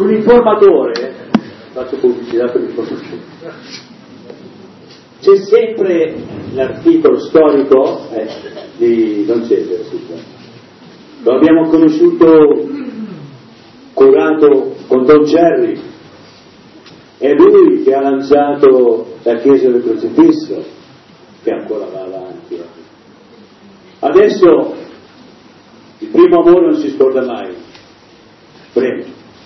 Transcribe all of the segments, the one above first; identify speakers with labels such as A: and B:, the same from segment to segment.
A: Sull'informatore, faccio pubblicità per l'informatore, c'è sempre l'articolo storico di Don Cesare. Lo abbiamo conosciuto, curato con Don Cherry, è lui che ha lanciato la Chiesa del Crocifisso, che ancora va avanti. Adesso il primo amore non si scorda mai. Bremo,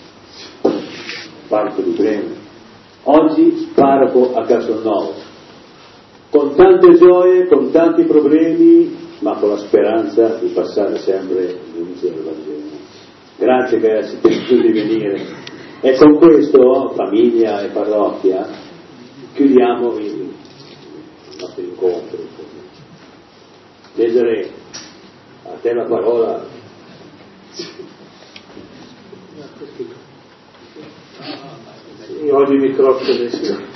A: parco di Bremo, oggi parroco a Castelnuovo, con tante gioie, con tanti problemi, ma con la speranza di passare sempre luce del Vangelo. Grazie che siete potuti venire. E con questo, famiglia e parrocchia, chiudiamo il nostro incontro. Cesare, a te la parola.
B: Io odio i microfoni,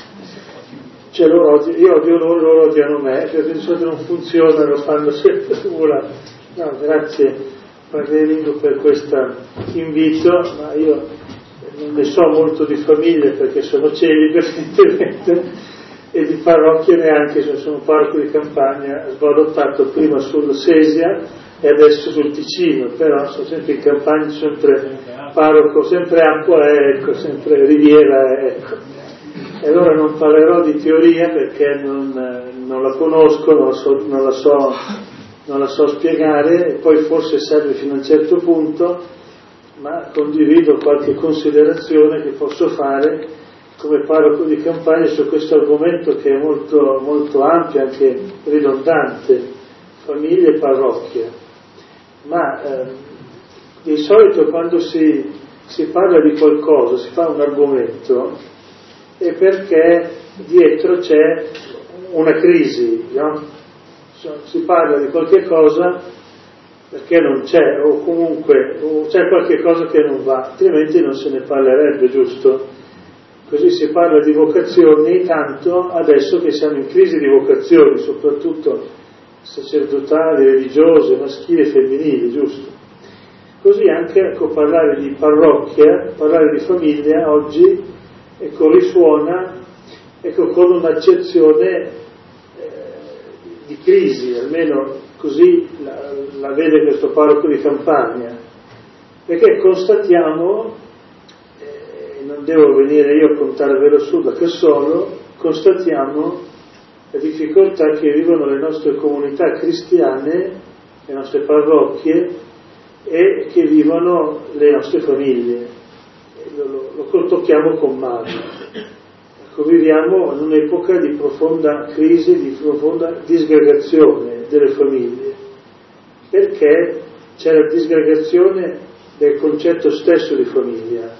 B: cioè io odio loro odiano me, perché di solito non funziona, lo fanno sempre ora. No, grazie Padre Lindo per questo invito, ma io non ne so molto di famiglie perché sono celibe evidentemente, e di parrocchie neanche, sono parroco di campagna, sballottato prima sul Sesia e adesso sul Ticino, però sono sempre in campagna, sempre parroco, sempre acqua, ecco, sempre riviera, ecco. E allora non parlerò di teoria perché non la conosco, non la so spiegare, e poi forse serve fino a un certo punto, ma condivido qualche considerazione che posso fare come parroco di campagna su questo argomento che è molto, molto ampio, anche ridondante, famiglia e parrocchia. Ma di solito quando si parla di qualcosa, si fa un argomento, è perché dietro c'è una crisi, no? Si parla di qualche cosa perché non c'è, o comunque c'è qualche cosa che non va, altrimenti non se ne parlerebbe, giusto? Così si parla di vocazioni, tanto adesso che siamo in crisi di vocazioni, soprattutto sacerdotali, religiose, maschili e femminili, giusto? Così anche, ecco, parlare di parrocchia, parlare di famiglia oggi, ecco, risuona, ecco, con un'accezione di crisi, almeno così la vede questo parroco di campagna, perché constatiamo, non devo venire io a contarvelo su da che solo, constatiamo la difficoltà che vivono le nostre comunità cristiane, le nostre parrocchie, e che vivono le nostre famiglie. Lo tocchiamo con mano. Ecco, viviamo in un'epoca di profonda crisi, di profonda disgregazione delle famiglie, perché c'è la disgregazione del concetto stesso di famiglia,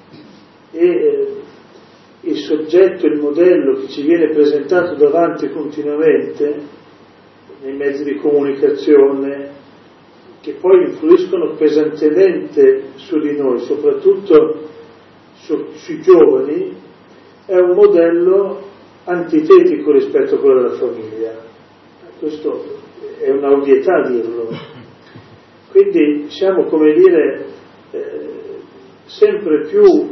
B: e il soggetto, il modello che ci viene presentato davanti continuamente nei mezzi di comunicazione, che poi influiscono pesantemente su di noi, soprattutto sui giovani, è un modello antitetico rispetto a quello della famiglia. Questo è una ovvietà dirlo. Quindi siamo, come dire, sempre più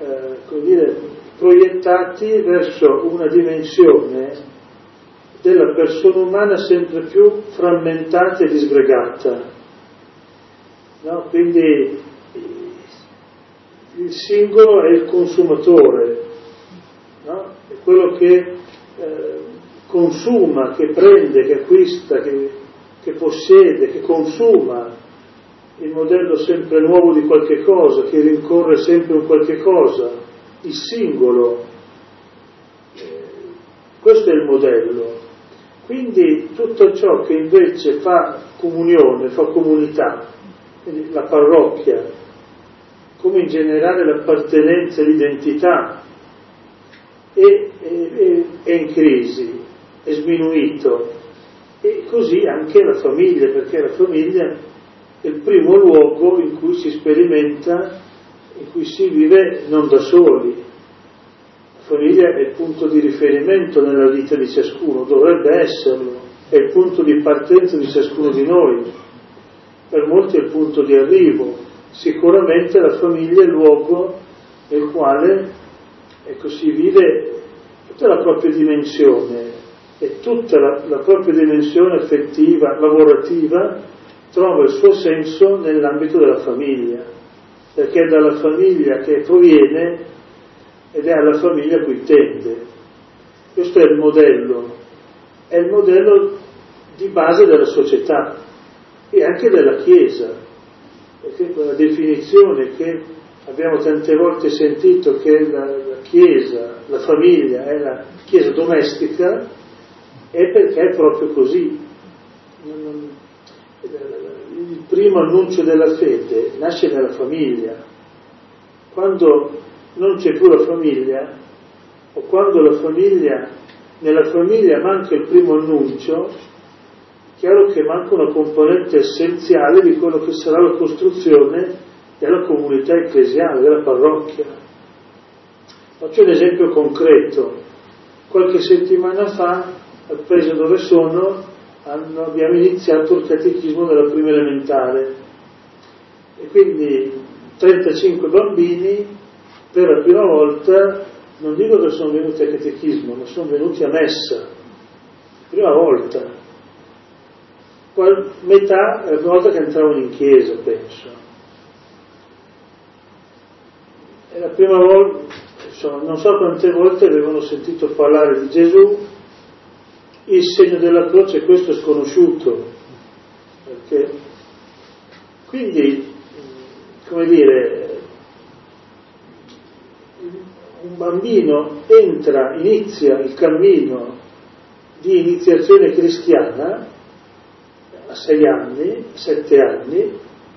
B: proiettati verso una dimensione della persona umana sempre più frammentata e disgregata, no? Quindi il singolo è il consumatore, no? È quello che consuma, che prende, che acquista, che possiede, che consuma il modello sempre nuovo di qualche cosa, che rincorre sempre un qualche cosa, il singolo. Questo è il modello. Quindi tutto ciò che invece fa comunione, fa comunità, quindi la parrocchia, come in generale l'appartenenza e l'identità, è in crisi, è sminuito. E così anche la famiglia, perché la famiglia è il primo luogo in cui si sperimenta, in cui si vive non da soli. La famiglia è il punto di riferimento nella vita di ciascuno, dovrebbe esserlo, è il punto di partenza di ciascuno di noi, per molti è il punto di arrivo. Sicuramente la famiglia è il luogo nel quale si vive tutta la propria dimensione, e tutta la propria dimensione affettiva, lavorativa, trova il suo senso nell'ambito della famiglia, perché è dalla famiglia che proviene ed è alla famiglia a cui tende. Questo è il modello di base della società e anche della Chiesa, perché quella definizione che abbiamo tante volte sentito, che la Chiesa, la famiglia è la Chiesa domestica, è perché è proprio così. Il primo annuncio della fede nasce nella famiglia. Quando non c'è più la famiglia, o quando nella famiglia manca il primo annuncio, è chiaro che manca una componente essenziale di quello che sarà la costruzione della comunità ecclesiale, della parrocchia. Faccio un esempio concreto. Qualche settimana fa, al paese dove sono, abbiamo iniziato il catechismo della prima elementare, e quindi 35 bambini per la prima volta, non dico che sono venuti a catechismo, ma sono venuti a messa, prima volta. Metà è la prima volta che entravano in chiesa, penso. È la prima volta, non so quante volte avevano sentito parlare di Gesù. Il segno della croce, questo è sconosciuto, perché quindi, come dire, un bambino inizia il cammino di iniziazione cristiana a 6 anni, 7 anni,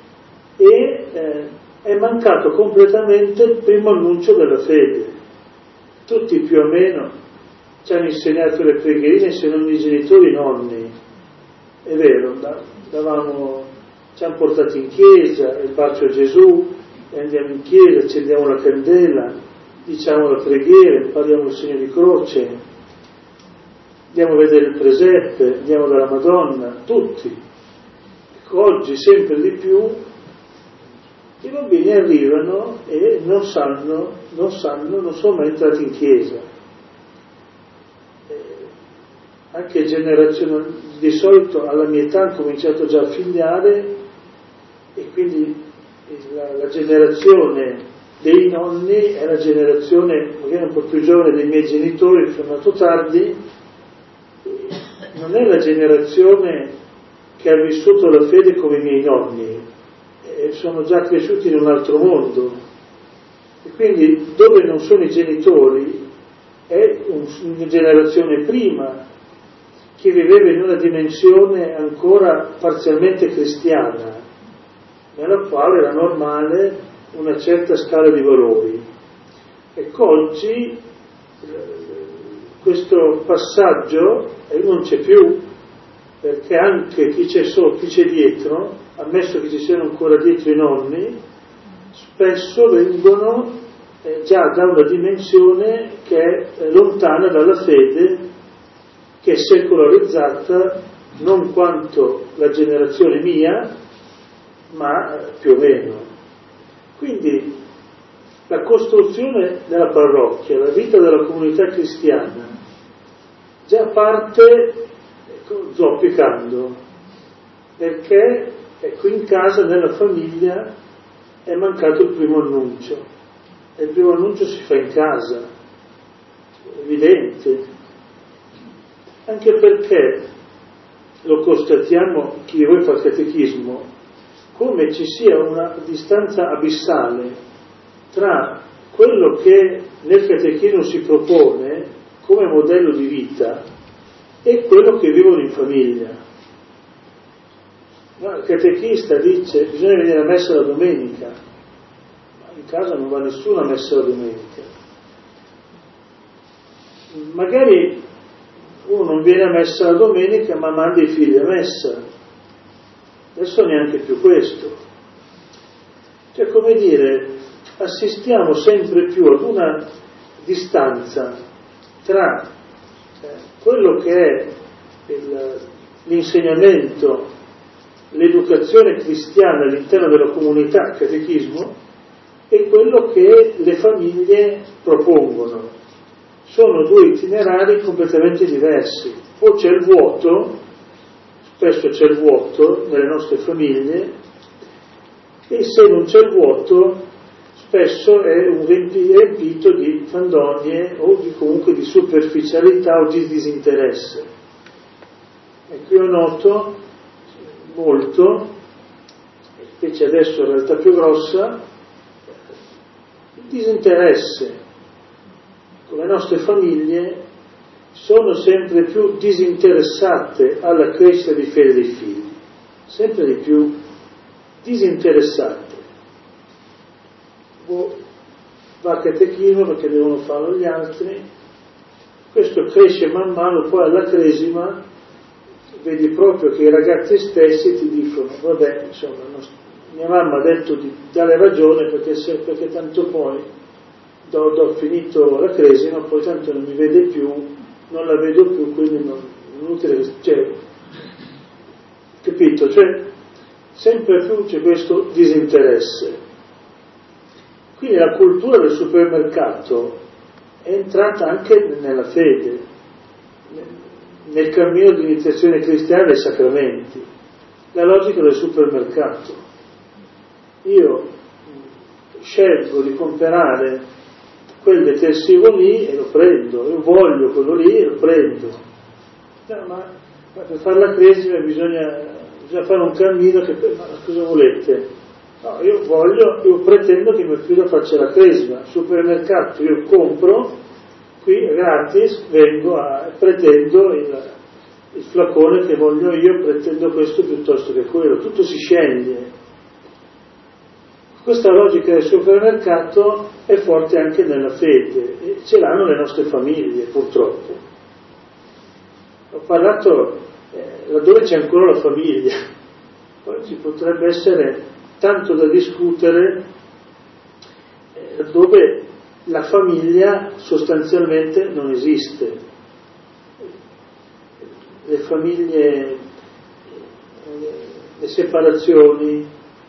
B: e è mancato completamente il primo annuncio della fede. Tutti più o meno ci hanno insegnato le pregherine, se non i genitori, i nonni. È vero, ci hanno portati in chiesa, il bacio a Gesù, e andiamo in chiesa, accendiamo la candela, diciamo la preghiera, impariamo il segno di croce, andiamo a vedere il presepe, andiamo dalla Madonna, tutti. Ecco, oggi sempre di più i bambini arrivano e non sono mai entrati in chiesa. Anche generazione, di solito alla mia età ho cominciato già a figliare, e quindi la generazione dei nonni è la generazione magari un po' più giovane dei miei genitori, che sono nato tardi, non è la generazione che ha vissuto la fede come i miei nonni, sono già cresciuti in un altro mondo, e quindi dove non sono i genitori è una generazione prima, che viveva in una dimensione ancora parzialmente cristiana, nella quale era normale una certa scala di valori. Ecco, oggi questo passaggio non c'è più, perché anche chi c'è sotto, chi c'è dietro, ammesso che ci siano ancora dietro i nonni, spesso vengono già da una dimensione che è lontana dalla fede, che è secolarizzata non quanto la generazione mia, ma più o meno. Quindi la costruzione della parrocchia, la vita della comunità cristiana, già parte zoppicando, perché in casa, nella famiglia, è mancato il primo annuncio, e il primo annuncio si fa in casa, è evidente. Anche perché lo constatiamo, chi di voi fa il catechismo, come ci sia una distanza abissale tra quello che nel catechismo si propone come modello di vita e quello che vivono in famiglia. No, il catechista dice che bisogna venire a messa la domenica, ma in casa non va nessuno a messa la domenica. Magari uno non viene a messa la domenica, ma manda i figli a messa. Adesso neanche più questo. Cioè, come dire, assistiamo sempre più ad una distanza tra quello che è l'insegnamento, l'educazione cristiana all'interno della comunità, il catechismo, e quello che le famiglie propongono. Sono due itinerari completamente diversi. O c'è il vuoto, spesso c'è il vuoto nelle nostre famiglie, e se non c'è il vuoto spesso è un riempito di fandonie o comunque di superficialità o di disinteresse. E qui ho noto molto, invece adesso in realtà più grossa, il disinteresse. Le nostre famiglie sono sempre più disinteressate alla crescita di fede dei figli, sempre di più disinteressate. Va a catechino perché devono farlo gli altri, questo cresce man mano, poi alla cresima vedi proprio che i ragazzi stessi ti dicono vabbè, insomma, mia mamma ha detto di dare ragione perché tanto poi ho finito la cresima, poi tanto non mi vede più, non la vedo più, quindi non inutile, capito? Cioè sempre più c'è questo disinteresse. Quindi la cultura del supermercato è entrata anche nella fede, nel cammino di iniziazione cristiana dei sacramenti, la logica del supermercato. Io scelgo di comprare quel detersivo lì e lo prendo, io voglio quello lì e lo prendo. No, ma per fare la cresima bisogna fare un cammino ma cosa volete? No, io pretendo che mio figlio faccia la cresima, al supermercato io compro, qui gratis, pretendo il flacone che voglio io, pretendo questo piuttosto che quello, tutto si sceglie. Questa logica del supermercato è forte anche nella fede, e ce l'hanno le nostre famiglie, purtroppo. Ho parlato laddove c'è ancora la famiglia, poi ci potrebbe essere tanto da discutere dove la famiglia sostanzialmente non esiste. Le famiglie, le separazioni,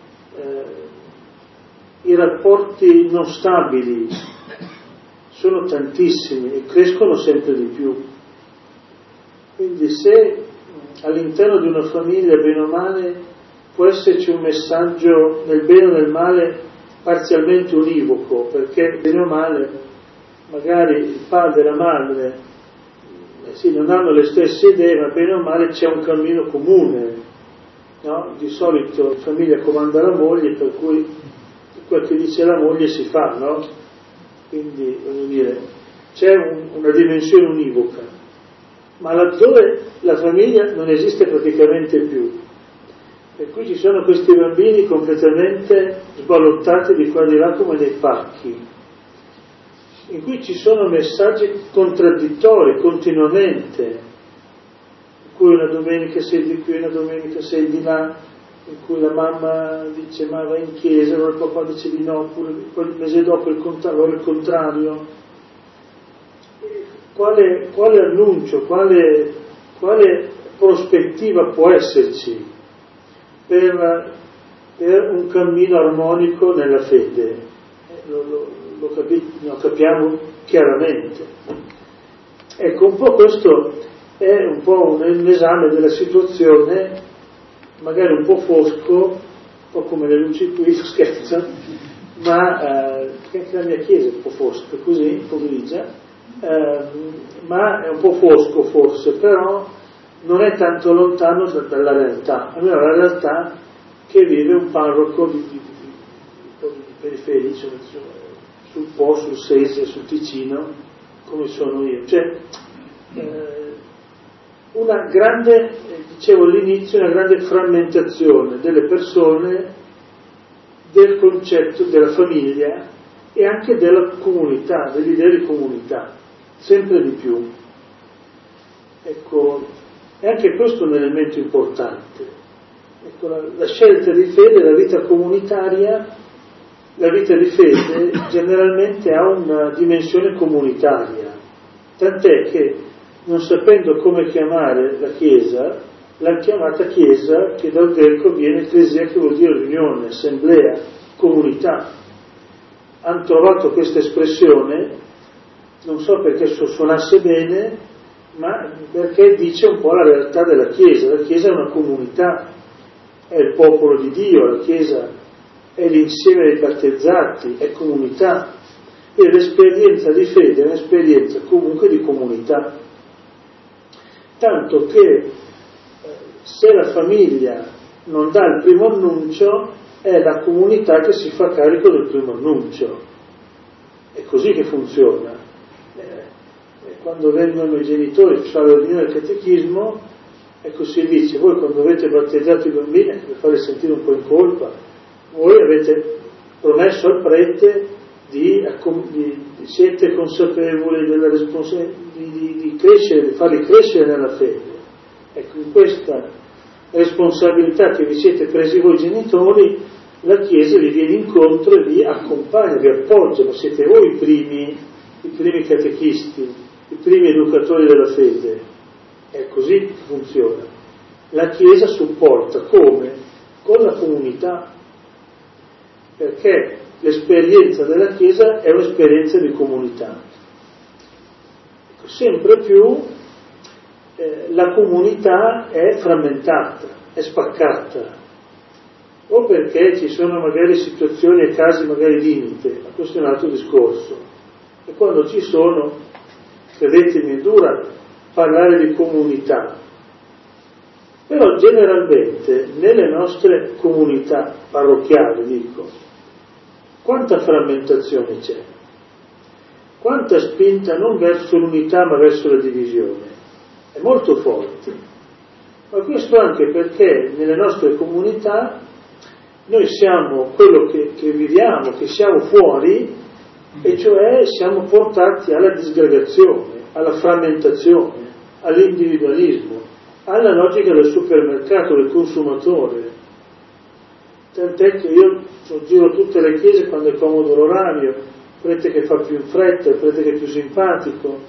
B: i rapporti non stabili sono tantissimi e crescono sempre di più. Quindi se all'interno di una famiglia, bene o male, può esserci un messaggio nel bene o nel male parzialmente univoco, perché bene o male magari il padre e la madre non hanno le stesse idee, ma bene o male c'è un cammino comune, no? Di solito la famiglia comanda la moglie, per cui quel che dice la moglie si fa, no? Quindi voglio dire, c'è una dimensione univoca, ma laddove la famiglia non esiste praticamente più, per cui ci sono questi bambini completamente sballottati di qua e di là come dei pacchi, in cui ci sono messaggi contraddittori continuamente, in cui una domenica sei di qui, una domenica sei di là, in cui la mamma dice ma vai in chiesa, allora il papà dice di no, poi il mese dopo il contrario. Quale annuncio, quale prospettiva può esserci per un cammino armonico nella fede? Lo capiamo chiaramente. Ecco, un po' questo è un po' un esame della situazione, magari un po' fosco, un po' come le luci qui, scherzo, ma anche la mia chiesa è un po' fosca, così, un po' grigia, ma è un po' fosco forse, però non è tanto lontano dalla realtà, almeno la realtà che vive un parroco di periferia, sul Po, sul Sesia, sul Ticino, come sono io. Cioè, una grande, dicevo all'inizio, una grande frammentazione delle persone, del concetto della famiglia e anche della comunità, dell'idea di comunità, sempre di più. Ecco, e anche questo è un elemento importante. Ecco, la scelta di fede, la vita comunitaria, la vita di fede generalmente ha una dimensione comunitaria, tant'è che non sapendo come chiamare la Chiesa, l'ha chiamata Chiesa, che dal greco viene ecclesia, che vuol dire riunione, assemblea, comunità. hanno trovato questa espressione, non so perché suonasse bene, ma perché dice un po' la realtà della Chiesa. La Chiesa è una comunità, è il popolo di Dio, la Chiesa è l'insieme dei battezzati, è comunità, e l'esperienza di fede è un'esperienza comunque di comunità. Tanto che se la famiglia non dà il primo annuncio, è la comunità che si fa carico del primo annuncio. È così che funziona. Quando vengono i genitori a fare la riunione del catechismo, ecco, si dice: voi quando avete battezzato i bambini, per farli sentire un po' in colpa, voi avete promesso al prete siete consapevoli della responsabilità di crescere, di farli crescere nella fede. Ecco, in questa responsabilità che vi siete presi voi genitori, la Chiesa vi viene incontro e vi accompagna, vi appoggia, ma siete voi i primi catechisti, i primi educatori della fede. È così che funziona. La Chiesa supporta come? Con la comunità, perché l'esperienza della Chiesa è un'esperienza di comunità. Sempre più la comunità è frammentata, è spaccata, o perché ci sono magari situazioni e casi magari limite, ma questo è un altro discorso. E quando ci sono, credetemi, è dura parlare di comunità, però generalmente nelle nostre comunità parrocchiali, dico, quanta frammentazione c'è, quanta spinta non verso l'unità ma verso la divisione, è molto forte. Ma questo anche perché nelle nostre comunità noi siamo quello che viviamo, che siamo fuori, e cioè siamo portati alla disgregazione, alla frammentazione, all'individualismo, alla logica del supermercato, del consumatore. Tant'è che io giro tutte le chiese quando è comodo l'orario, il prete che fa più in fretta, il prete che è più simpatico,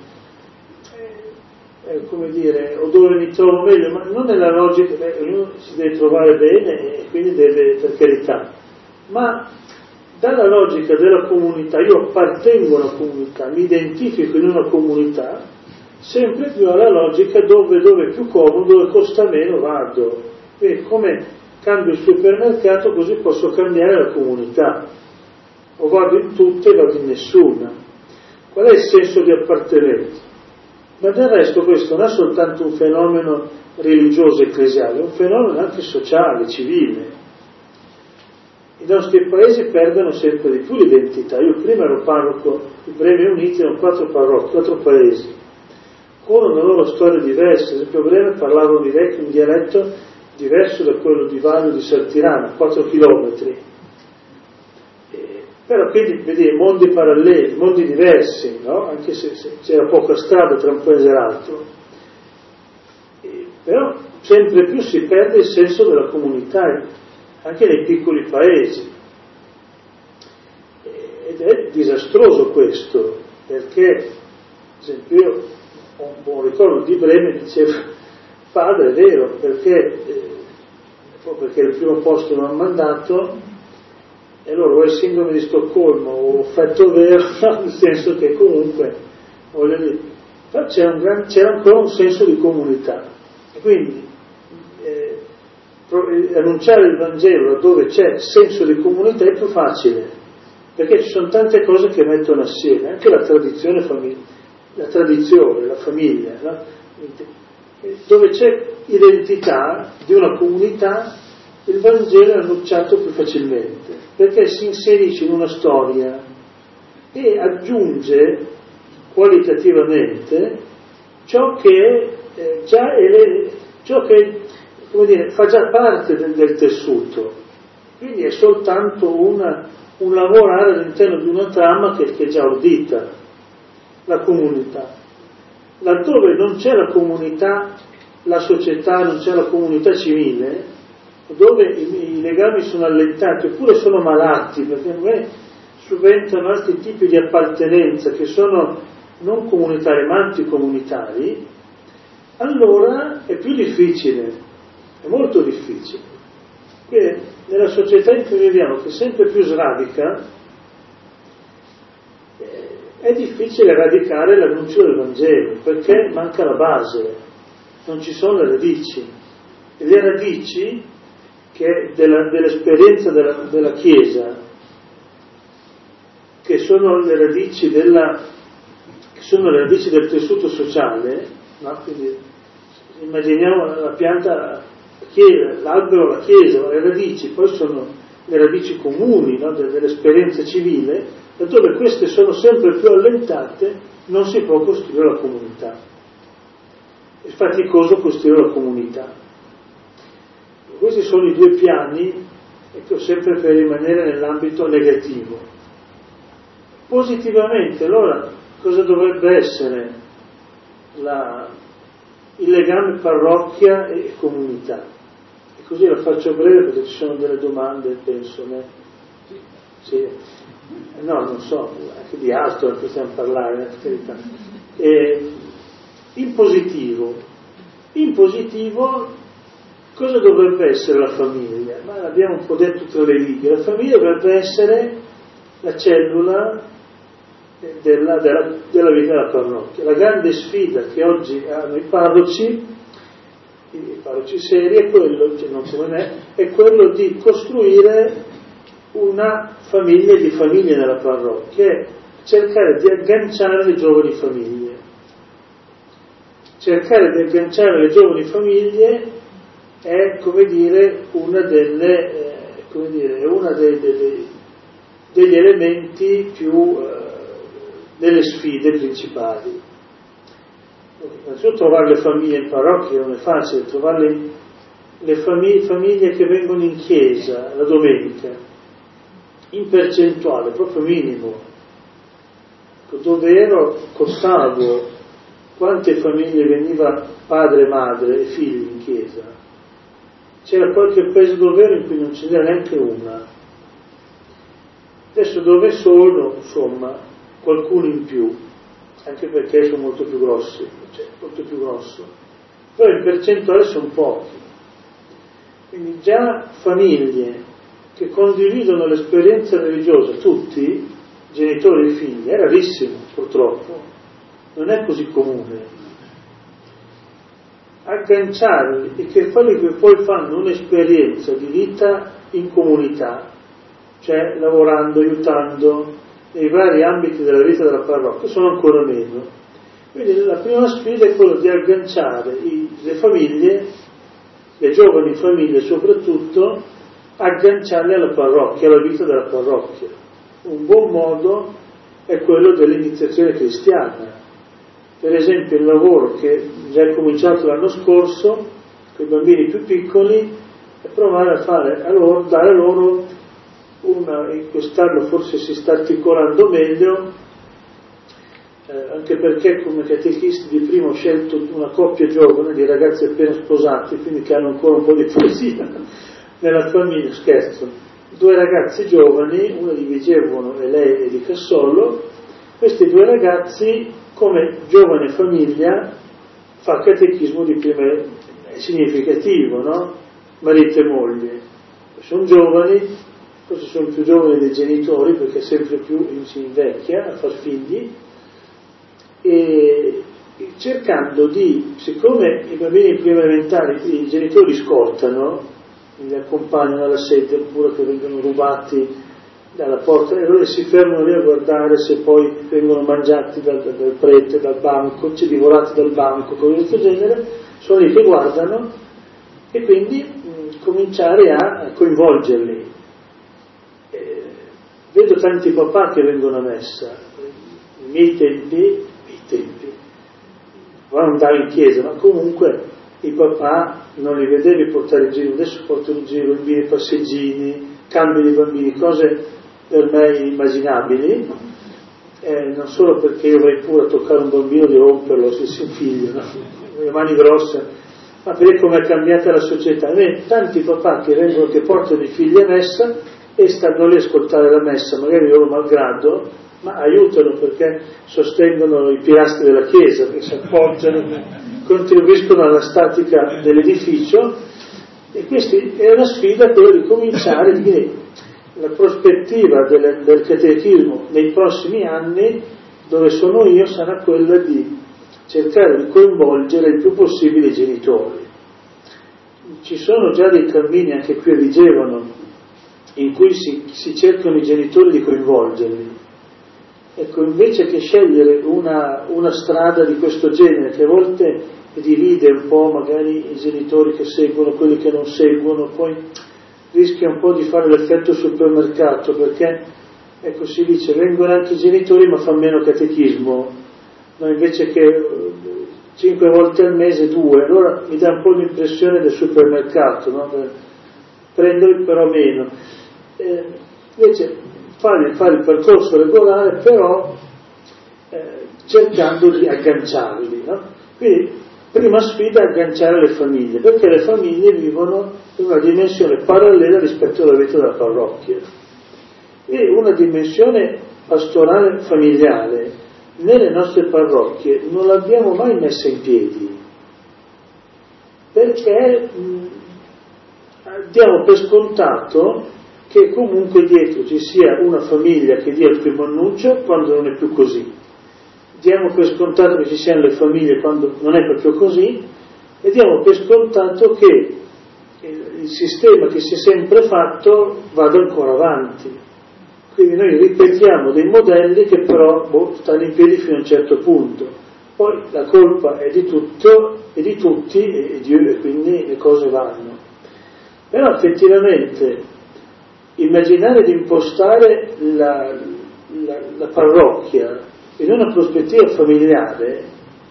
B: come dire, o dove mi trovo meglio, ma non nella logica, ognuno si deve trovare bene e quindi deve, per carità, ma dalla logica della comunità, io appartengo a una comunità, mi identifico in una comunità, sempre più alla logica dove è più comodo, dove costa meno vado. Quindi come cambio il supermercato, così posso cambiare la comunità, o vado in tutte e vado in nessuna. Qual è il senso di appartenenza? Ma del resto questo non è soltanto un fenomeno religioso ecclesiale, è un fenomeno anche sociale, civile. I nostri paesi perdono sempre di più l'identità. Io prima ero parroco, i Bremi Uniti erano 4 parrocchi, 4 paesi, con una loro storia diversa. Ad esempio a Breme parlavano un dialetto diverso da quello di Valle di Saltirana, 4 chilometri. Però quindi vedi mondi paralleli, mondi diversi, no? Anche se c'era poca strada tra un paese e l'altro. Però sempre più si perde il senso della comunità, anche nei piccoli paesi. Ed è disastroso questo, perché, ad esempio, io ho un buon ricordo di Breme, diceva: padre, è vero, perché il primo posto non ha mandato, e allora o è sindrome di Stoccolma o effetto vero, nel senso che comunque, voglio dire, c'era ancora un senso di comunità. E quindi annunciare il Vangelo laddove c'è senso di comunità è più facile, perché ci sono tante cose che mettono assieme, anche la tradizione, la famiglia, no? Dove c'è identità di una comunità, il Vangelo è annunciato più facilmente, perché si inserisce in una storia e aggiunge qualitativamente ciò che come dire, fa già parte del tessuto. Quindi è soltanto un lavorare all'interno di una trama che è già ordita, la comunità. Laddove non c'è la comunità, la società, non c'è la comunità civile, dove i legami sono allentati oppure sono malati, perché magari subentrano altri tipi di appartenenza che sono non comunitari ma anticomunitari, allora è più difficile, è molto difficile. Quindi nella società in cui viviamo, che sempre più sradica, è difficile radicare l'annuncio del Vangelo, perché manca la base, non ci sono le radici. E le radici dell'esperienza della Chiesa, che sono le radici del tessuto sociale, no? Quindi immaginiamo la pianta, l'albero, la Chiesa, ma le radici poi sono le radici comuni, no? Dell'esperienza civile, laddove queste sono sempre più allentate non si può costruire la comunità. È faticoso costruire la comunità. Questi sono i due piani, ecco, sempre per rimanere nell'ambito negativo. Positivamente, allora, cosa dovrebbe essere il legame parrocchia e comunità? E così la faccio breve perché ci sono delle domande, penso. Sì. No, non so, anche di altro possiamo parlare, in positivo, cosa dovrebbe essere la famiglia? Ma l'abbiamo un po' detto tra le righe. La famiglia dovrebbe essere la cellula della vita della parrocchia. La grande sfida che oggi hanno i parroci seri, è quello, cioè non come me, è quello di costruire una famiglia di famiglie nella parrocchia, e cercare di agganciare le giovani famiglie. Cercare di agganciare le giovani famiglie è, come dire, una degli elementi più, delle sfide principali. Innanzitutto trovare le famiglie in parrocchia non è facile, trovare le famiglie che vengono in chiesa la domenica, in percentuale, proprio minimo. Dove ero, contavo quante famiglie veniva padre, madre e figli in chiesa. C'era qualche paese dove ero in cui non ce n'era neanche una. Adesso dove sono, insomma, qualcuno in più, anche perché sono molto più grossi, cioè molto più grosso. Però in percentuale sono pochi. Quindi già famiglie che condividono l'esperienza religiosa, tutti, genitori e figli, è rarissimo purtroppo, non è così comune. Agganciarli e che quelli che poi fanno un'esperienza di vita in comunità, cioè lavorando, aiutando nei vari ambiti della vita della parrocchia, sono ancora meno. Quindi la prima sfida è quella di agganciare le famiglie, le giovani famiglie soprattutto, agganciarle alla parrocchia, alla vita della parrocchia. Un buon modo è quello dell'iniziazione cristiana. Per esempio il lavoro che già è cominciato l'anno scorso con i bambini più piccoli è provare a dare loro in quest'anno forse si sta articolando meglio, anche perché come catechisti di prima ho scelto una coppia giovane di ragazzi appena sposati, quindi che hanno ancora un po' di poesia nella famiglia. Scherzo, 2 ragazzi giovani, uno di Vigevano e lei è di Cassolo. Questi 2 ragazzi, come giovane famiglia, fa catechismo di prima, è significativo, no? Marito e moglie sono giovani, forse sono più giovani dei genitori perché sempre più si invecchia a far figli, e cercando di, siccome i bambini prima elementari i genitori scortano, li accompagnano alla sede oppure che vengono rubati dalla porta e loro si fermano lì a guardare se poi vengono mangiati dal prete, dal banco, cioè divorati dal banco, cose di questo genere, sono lì che guardano, e quindi cominciare a coinvolgerli. Vedo tanti papà che vengono a messa, nei miei tempi, ora non andare in chiesa, ma comunque i papà non li vedevi portare in giro, adesso portano in giro i bambini, passeggini, cambi di bambini, cose per me inimmaginabili, non solo perché io avrei pure a toccare un bambino di romperlo se si infiglia, no? Le mani grosse, ma perché come è cambiata la società. Tanti papà che portano i figli a messa e stanno lì a ascoltare la messa, magari loro malgrado, ma aiutano perché sostengono i pilastri della chiesa, che si appoggiano, contribuiscono alla statica dell'edificio, e questa è una sfida quella di cominciare, la prospettiva del catechismo nei prossimi anni, dove sono io, sarà quella di cercare di coinvolgere il più possibile i genitori. Ci sono già dei cammini anche qui a Vigevano in cui si cercano i genitori di coinvolgerli. Ecco, invece che scegliere una strada di questo genere, che a volte divide un po' magari i genitori che seguono, quelli che non seguono, poi rischia un po' di fare l'effetto supermercato, perché ecco, si dice vengono anche i genitori ma fa meno catechismo, no, invece che 5 volte al mese 2, allora mi dà un po' l'impressione del supermercato, no? Prendo però meno. Invece fare il percorso regolare, però cercando di agganciarli, no? Quindi prima sfida è agganciare le famiglie, perché le famiglie vivono in una dimensione parallela rispetto alla vita della parrocchia, e una dimensione pastorale familiare nelle nostre parrocchie non l'abbiamo mai messa in piedi, perché diamo per scontato che comunque dietro ci sia una famiglia che dia il primo annuncio quando non è più così. Diamo per scontato che ci siano le famiglie quando non è proprio così, e diamo per scontato che il sistema che si è sempre fatto vada ancora avanti. Quindi noi ripetiamo dei modelli che però stanno in piedi fino a un certo punto. Poi la colpa è di tutto, è di tutti, e quindi le cose vanno. Però effettivamente immaginare di impostare la parrocchia in una prospettiva familiare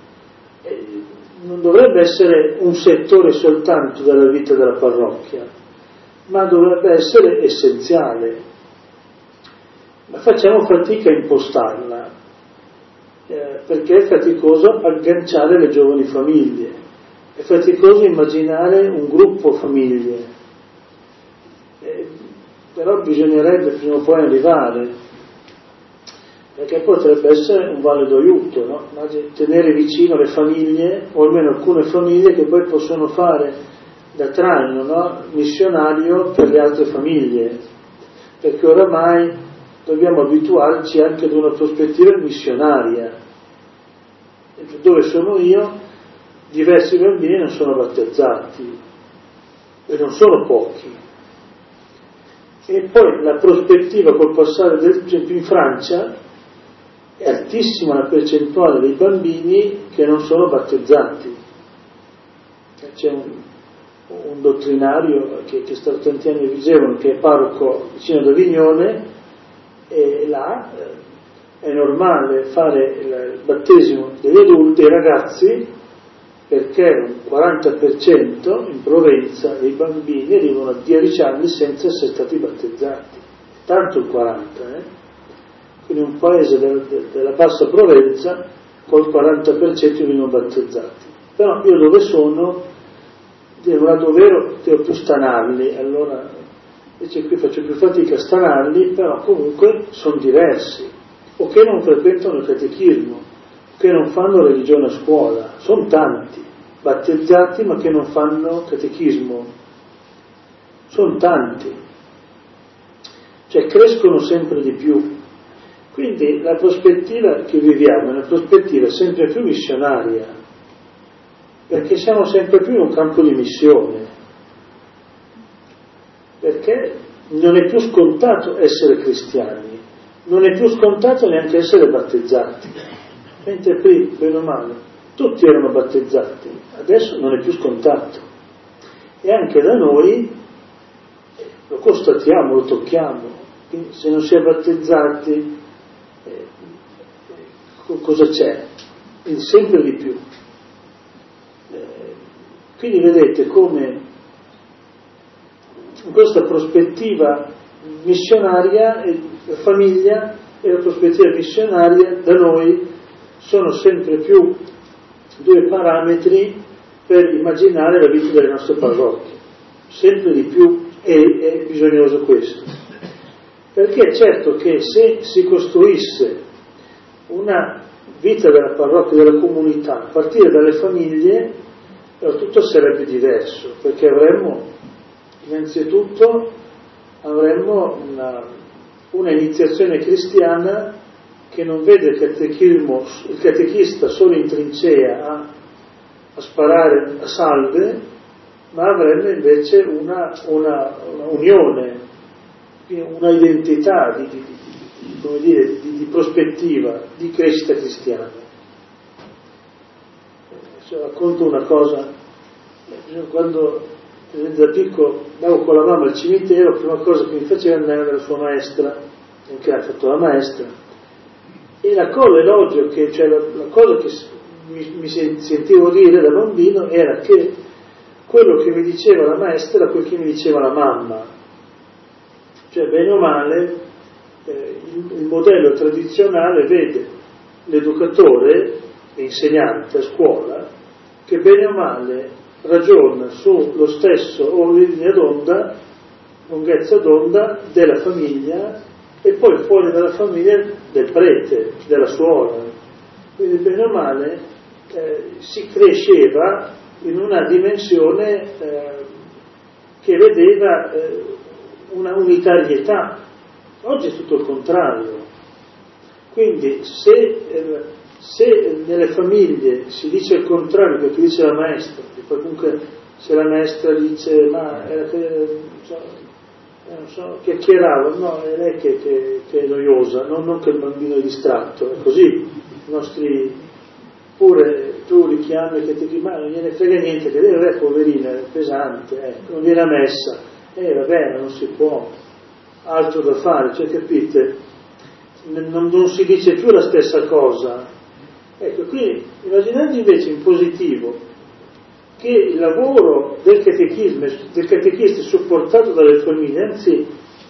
B: non dovrebbe essere un settore soltanto della vita della parrocchia, ma dovrebbe essere essenziale. Ma facciamo fatica a impostarla, perché è faticoso agganciare le giovani famiglie, è faticoso immaginare un gruppo famiglie, però bisognerebbe prima o poi arrivare, perché potrebbe essere un valido aiuto, no? Tenere vicino le famiglie, o almeno alcune famiglie che poi possono fare da traino, no? Missionario per le altre famiglie, perché oramai dobbiamo abituarci anche ad una prospettiva missionaria. Dove sono io, diversi bambini non sono battezzati, e non sono pochi. E poi la prospettiva col passare del tempo in Francia è altissima la percentuale dei bambini che non sono battezzati. C'è un dottrinario che sta tanti anni a Vigevano, che è parroco vicino ad Avignone, e là è normale fare il battesimo degli adulti, dei ragazzi, perché un 40% in Provenza dei bambini arrivano a 10 anni senza essere stati battezzati, tanto il 40%, quindi un paese della bassa Provenza col 40% vengono battezzati. Però io dove sono devo più stanarli, allora invece qui faccio più fatica a stanarli, però comunque sono diversi, o che non frequentano il catechismo, che non fanno religione a scuola, sono tanti, battezzati ma che non fanno catechismo, sono tanti, cioè crescono sempre di più. Quindi la prospettiva che viviamo è una prospettiva sempre più missionaria, perché siamo sempre più in un campo di missione, perché non è più scontato essere cristiani, non è più scontato neanche essere battezzati, mentre prima, bene o male, tutti erano battezzati, adesso non è più scontato. E anche da noi lo constatiamo, lo tocchiamo, quindi se non si è battezzati cosa c'è? Sempre di più. Quindi vedete come in questa prospettiva missionaria, la famiglia e la prospettiva missionaria da noi sono sempre più due parametri per immaginare la vita delle nostre parrocchie. Sempre di più è bisognoso questo. Perché è certo che se si costruisse una vita della parrocchia, della comunità, a partire dalle famiglie, allora tutto sarebbe diverso, perché avremmo innanzitutto avremmo una iniziazione cristiana che non vede il catechista solo in trincea a sparare a salve, ma avrebbe invece una unione, una identità di prospettiva, di crescita cristiana. Racconto una cosa, quando da piccolo andavo con la mamma al cimitero, la prima cosa che mi faceva andare dalla sua maestra, che ha fatto la maestra, e la cosa che mi sentivo dire da bambino era che quello che mi diceva la maestra era quel che mi diceva la mamma, cioè bene o male il modello tradizionale vede l'educatore, l'insegnante a scuola, che bene o male ragiona sullo stesso lunghezza d'onda della famiglia e poi fuori dalla famiglia del prete, della suora. Quindi bene o male si cresceva in una dimensione che vedeva una unitarietà. Oggi è tutto il contrario. Quindi se nelle famiglie si dice il contrario di quello che dice la maestra, che poi comunque se la maestra dice ma era che non so, chiacchierava, no, è lei che è noiosa, non che il bambino è distratto, è così. I nostri pure tu li chiami che ti dici ma non gliene frega niente, che lei poverina, è pesante, non viene a messa, vabbè, non si può, altro da fare, cioè capite, non si dice più la stessa cosa. Ecco, quindi immaginate invece in positivo che il lavoro del catechista è supportato dalle famiglie, anzi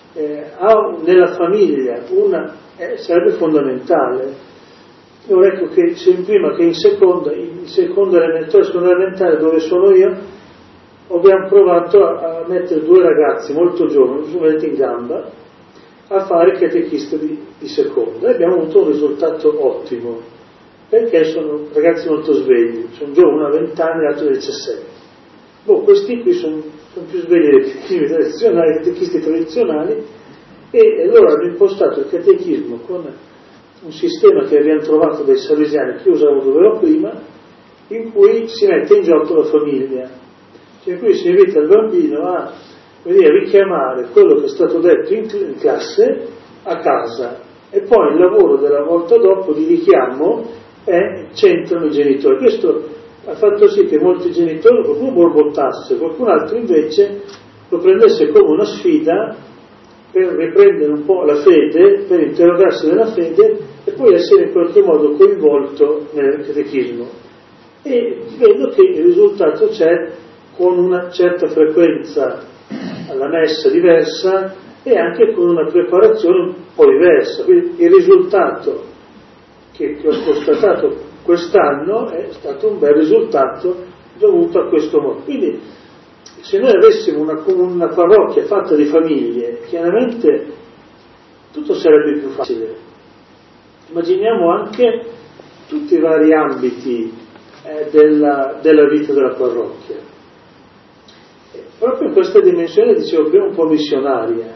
B: ha nella famiglia sarebbe fondamentale. Io ecco che sia in prima che in seconda elementare dove sono io, abbiamo provato a mettere 2 ragazzi molto giovani, subito in gamba, a fare il catechista di seconda e abbiamo avuto un risultato ottimo, perché sono ragazzi molto svegli, sono giovani, uno a 20 anni e l'altro 17. Questi qui sono più svegli dei catechisti tradizionali e loro hanno impostato il catechismo con un sistema che abbiamo trovato dai salesiani che io usavo dove ero prima, in cui si mette in gioco la famiglia, cioè in cui si invita il bambino a richiamare quello che è stato detto in classe a casa e poi il lavoro della volta dopo di richiamo c'entrano i genitori. Questo ha fatto sì che molti genitori, qualcuno borbottasse, qualcun altro invece lo prendesse come una sfida per riprendere un po' la fede, per interrogarsi nella fede e poi essere in qualche modo coinvolto nel catechismo. E vedo che il risultato c'è con una certa frequenza alla messa diversa e anche con una preparazione un po' diversa. Quindi il risultato che ho constatato quest'anno è stato un bel risultato dovuto a questo modo. Quindi se noi avessimo una parrocchia fatta di famiglie, chiaramente tutto sarebbe più facile. Immaginiamo anche tutti i vari ambiti della vita della parrocchia. Proprio in questa dimensione, dicevo prima, un po' missionaria,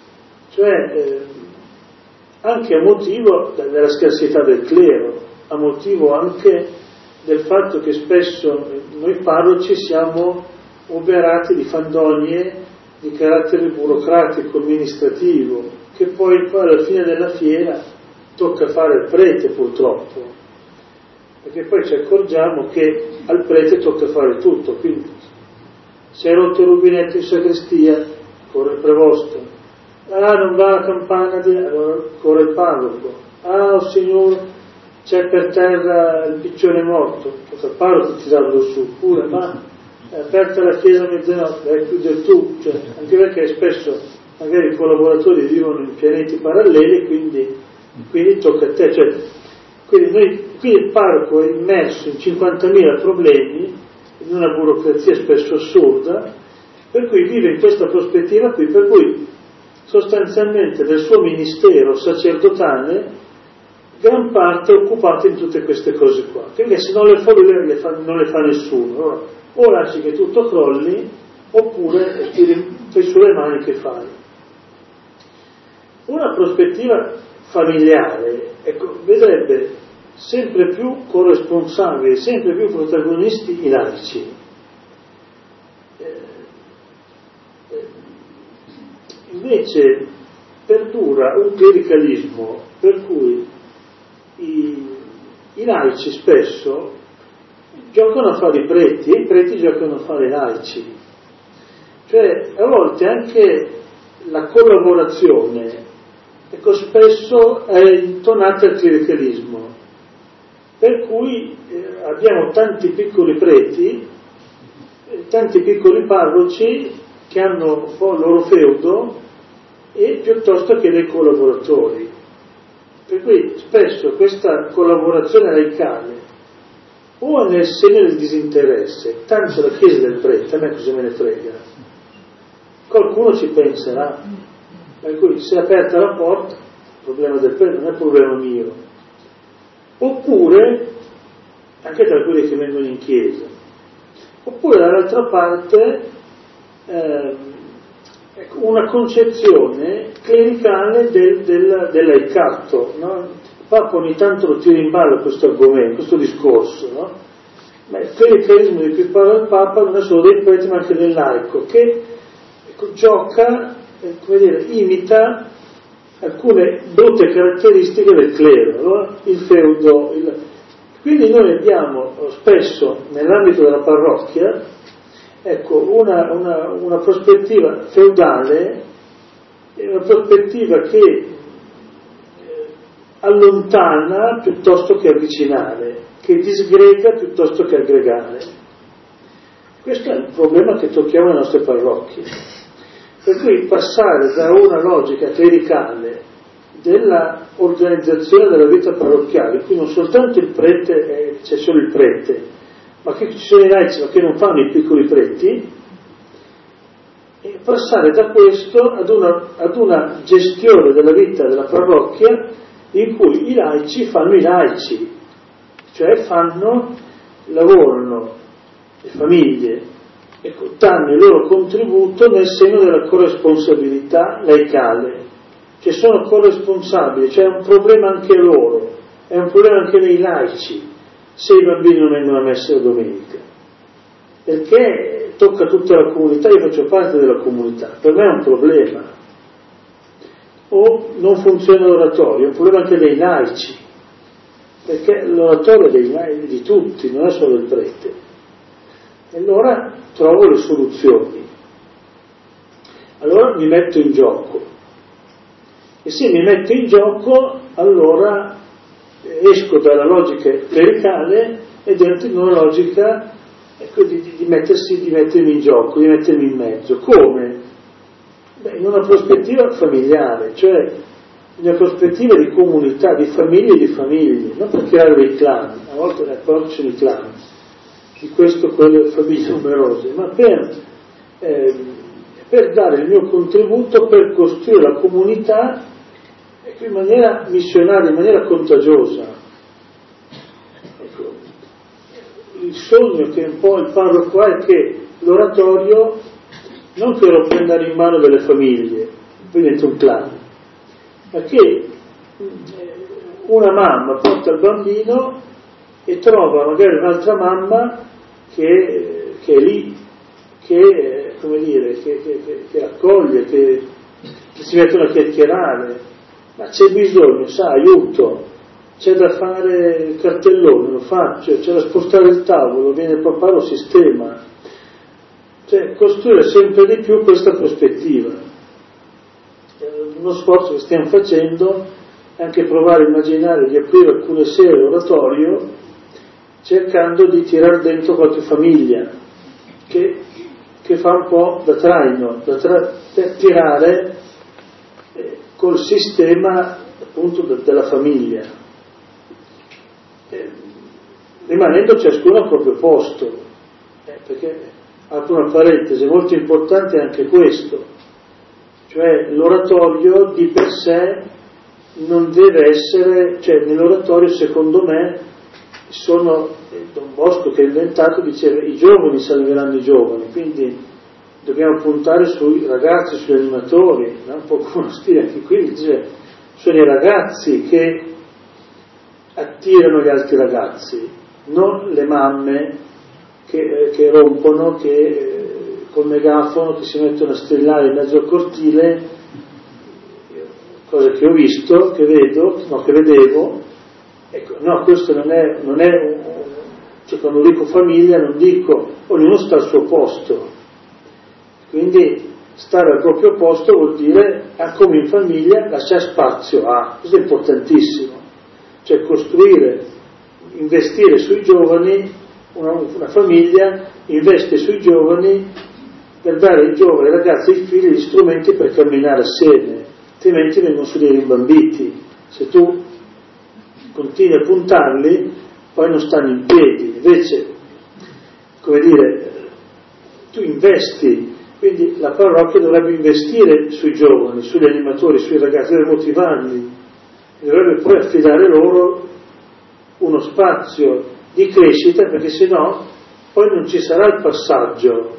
B: cioè anche a motivo della scarsità del clero, a motivo anche del fatto che spesso noi parroci siamo oberati di fandonie di carattere burocratico, amministrativo, che poi alla fine della fiera tocca fare il prete purtroppo, perché poi ci accorgiamo che al prete tocca fare tutto, quindi se hai rotto il rubinetto in sacrestia, corre il prevosto, non va la campana, allora corre il parroco, oh signore, c'è per terra il piccione morto, tocca il parroco tirarlo su, pure, ma è aperta la chiesa a mezzanotte, vai a chiudere tu, cioè, anche perché spesso magari i collaboratori vivono in pianeti paralleli, quindi tocca a te, cioè, quindi il parroco è immerso in 50.000 problemi, in una burocrazia spesso assurda, per cui vive in questa prospettiva qui, per cui sostanzialmente del suo ministero sacerdotale gran parte è occupata in tutte queste cose qua, perché se non le fa lui non le fa nessuno. Allora, o lasci che tutto crolli oppure tiri sulle mani che fai. Una prospettiva familiare, ecco, vedrebbe sempre più corresponsabili, sempre più protagonisti i laici. Invece perdura un clericalismo per cui i laici spesso giocano a fare i preti e i preti giocano a fare i laici. Cioè a volte anche la collaborazione, ecco, spesso è intonata al clericalismo, per cui abbiamo tanti piccoli preti, tanti piccoli parroci che hanno un po' il loro feudo e piuttosto che dei collaboratori. Per cui spesso questa collaborazione laicale o è nel segno del disinteresse, tanto la Chiesa del prete, a me cosa me ne frega, qualcuno ci penserà, per cui se è aperta la porta, il problema del prete non è problema mio. Oppure, anche tra quelli che vengono in chiesa, oppure dall'altra parte una concezione clericale del laicato, no? Il Papa ogni tanto lo tira in ballo questo argomento, questo discorso, no? Ma il clericalismo di cui parla il Papa non è solo dei preti ma anche del laico, che gioca, come dire, imita alcune brutte caratteristiche del clero, no? Il feudo. Quindi noi abbiamo spesso nell'ambito della parrocchia, ecco, una prospettiva feudale, una prospettiva che allontana piuttosto che avvicinare, che disgrega piuttosto che aggregare. Questo è il problema che tocchiamo nelle nostre parrocchie. Per cui passare da una logica clericale della organizzazione della vita parrocchiale, in cui non soltanto il prete, c'è solo il prete, ma che ci sono i laici ma che non fanno i piccoli preti, e passare da questo ad una gestione della vita della parrocchia in cui i laici fanno i laici, cioè lavorano le famiglie, ecco, danno il loro contributo nel segno della corresponsabilità laicale, cioè sono corresponsabili, cioè è un problema anche loro, è un problema anche dei laici se i bambini non vengono a messa la domenica, perché tocca tutta la comunità, io faccio parte della comunità, per me è un problema. O non funziona l'oratorio, è un problema anche dei laici, perché l'oratorio è di tutti, non è solo il prete. E allora trovo le soluzioni, allora mi metto in gioco, e se mi metto in gioco allora esco dalla logica clericale ed entro in una logica, ecco, di mettermi in gioco, di mettermi in mezzo. Come? In una prospettiva familiare, cioè in una prospettiva di comunità, di famiglie e di famiglie, non per creare dei clan, a volte nel parco ci sono i clan, di questo, quello, famiglie numerose, ma per dare il mio contributo per costruire la comunità, ecco, in maniera missionaria, in maniera contagiosa. Ecco, il sogno che un po' il parroco ha è che l'oratorio non che lo prendano in mano delle famiglie, poi diventa un clan, ma che una mamma porta il bambino e trova magari un'altra mamma che è lì, che come dire, che accoglie, che si mettono a chiacchierare, ma c'è bisogno, aiuto, c'è da fare il cartellone, lo faccio, c'è da spostare il tavolo, viene il papà, lo sistema. Cioè costruire sempre di più questa prospettiva. Uno sforzo che stiamo facendo è anche provare a immaginare di aprire alcune sere l'oratorio cercando di tirare dentro qualche famiglia che fa un po' da traino, per tirare col sistema appunto della famiglia, rimanendo ciascuno al proprio posto, perché apro una parentesi, molto importante è anche questo, cioè l'oratorio di per sé non deve essere, cioè nell'oratorio secondo me Don Bosco che ha inventato diceva i giovani salveranno i giovani, quindi dobbiamo puntare sui ragazzi, sugli animatori, no? Un po' come uno stile anche qui, dice, sono i ragazzi che attirano gli altri ragazzi, non le mamme che rompono, che col megafono che si mettono a strillare in mezzo al cortile, cosa che ho visto, che vedevo. Ecco, no, questo non è cioè quando dico famiglia non dico ognuno sta al suo posto, quindi stare al proprio posto vuol dire, come in famiglia, lasciare spazio questo è importantissimo, cioè costruire, investire sui giovani, una famiglia investe sui giovani per dare ai giovani, ai ragazzi e ai figli gli strumenti per camminare assieme, altrimenti vengono su dei rimbambiti. Se tu continui a puntarli, poi non stanno in piedi. Invece, come dire, tu investi, quindi la parrocchia dovrebbe investire sui giovani, sugli animatori, sui ragazzi, deve motivarli, dovrebbe poi affidare loro uno spazio di crescita, perché sennò poi non ci sarà il passaggio.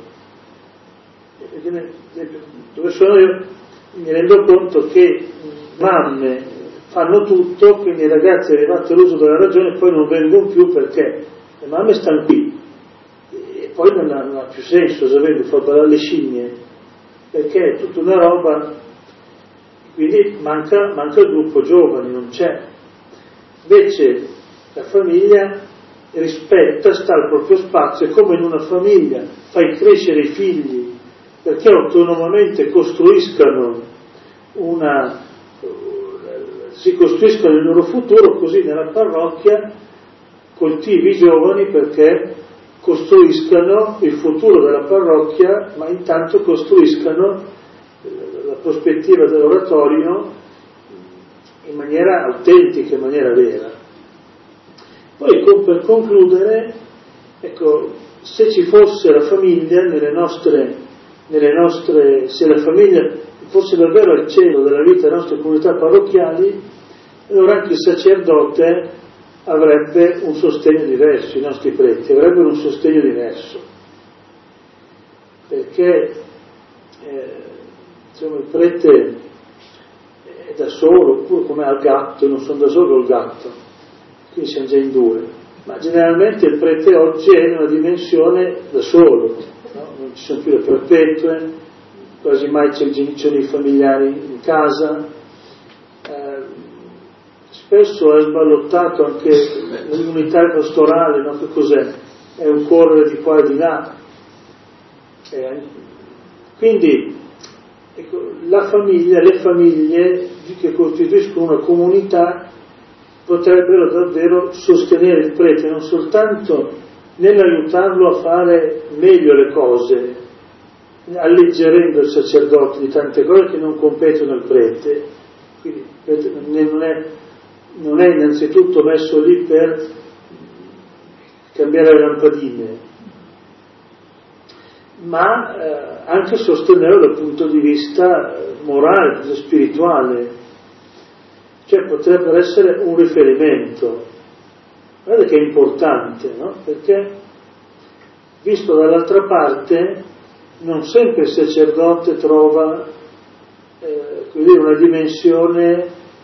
B: Dove sono io mi rendo conto che mamme fanno tutto, quindi i ragazzi arrivati all'uso della ragione poi non vengono più perché le mamme stanno qui e poi non ha più senso, sapete, far ballare le scimmie, perché è tutta una roba, quindi manca il gruppo giovani, non c'è. Invece la famiglia rispetta, sta al proprio spazio, è come in una famiglia fai crescere i figli perché autonomamente si costruiscono il loro futuro, così nella parrocchia coltivi i giovani perché costruiscano il futuro della parrocchia, ma intanto costruiscano la prospettiva dell'oratorio in maniera autentica, in maniera vera. Poi per concludere, ecco, se ci fosse la famiglia se la famiglia fosse davvero al centro della vita delle nostre comunità parrocchiali, allora anche il sacerdote avrebbe un sostegno diverso, i nostri preti avrebbero un sostegno diverso, perché il prete è da solo, oppure come al gatto, non sono da solo il gatto, quindi siamo già in due, ma generalmente il prete oggi è in una dimensione da solo, no? Non ci sono più le perpetue, quasi mai c'è i familiari in casa, spesso è sballottato anche l'unità pastorale, no? Che cos'è? È un correre di qua e di là. Quindi ecco, le famiglie che costituiscono una comunità potrebbero davvero sostenere il prete non soltanto nell'aiutarlo a fare meglio le cose, alleggerendo il sacerdote di tante cose che non competono al prete, quindi non è innanzitutto messo lì per cambiare le lampadine, ma anche sostenerlo dal punto di vista morale, spirituale, cioè potrebbero essere un riferimento. Guardate che è importante, no? Perché visto dall'altra parte non sempre il sacerdote trova una dimensione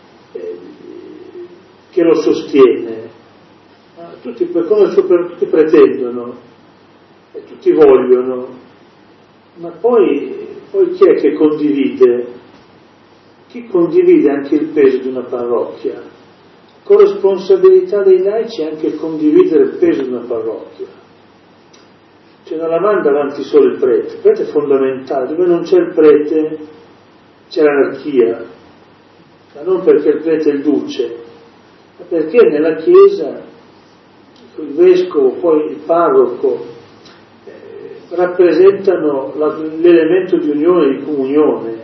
B: che lo sostiene. Tutti pretendono e tutti vogliono, ma poi chi è che condivide? Chi condivide anche il peso di una parrocchia? Corresponsabilità dei laici è anche condividere il peso di una parrocchia. Cioè non la manda avanti solo il prete è fondamentale, dove non c'è il prete c'è l'anarchia, ma non perché il prete è il duce, ma perché nella Chiesa il vescovo, poi il parroco rappresentano l'elemento di unione, di comunione,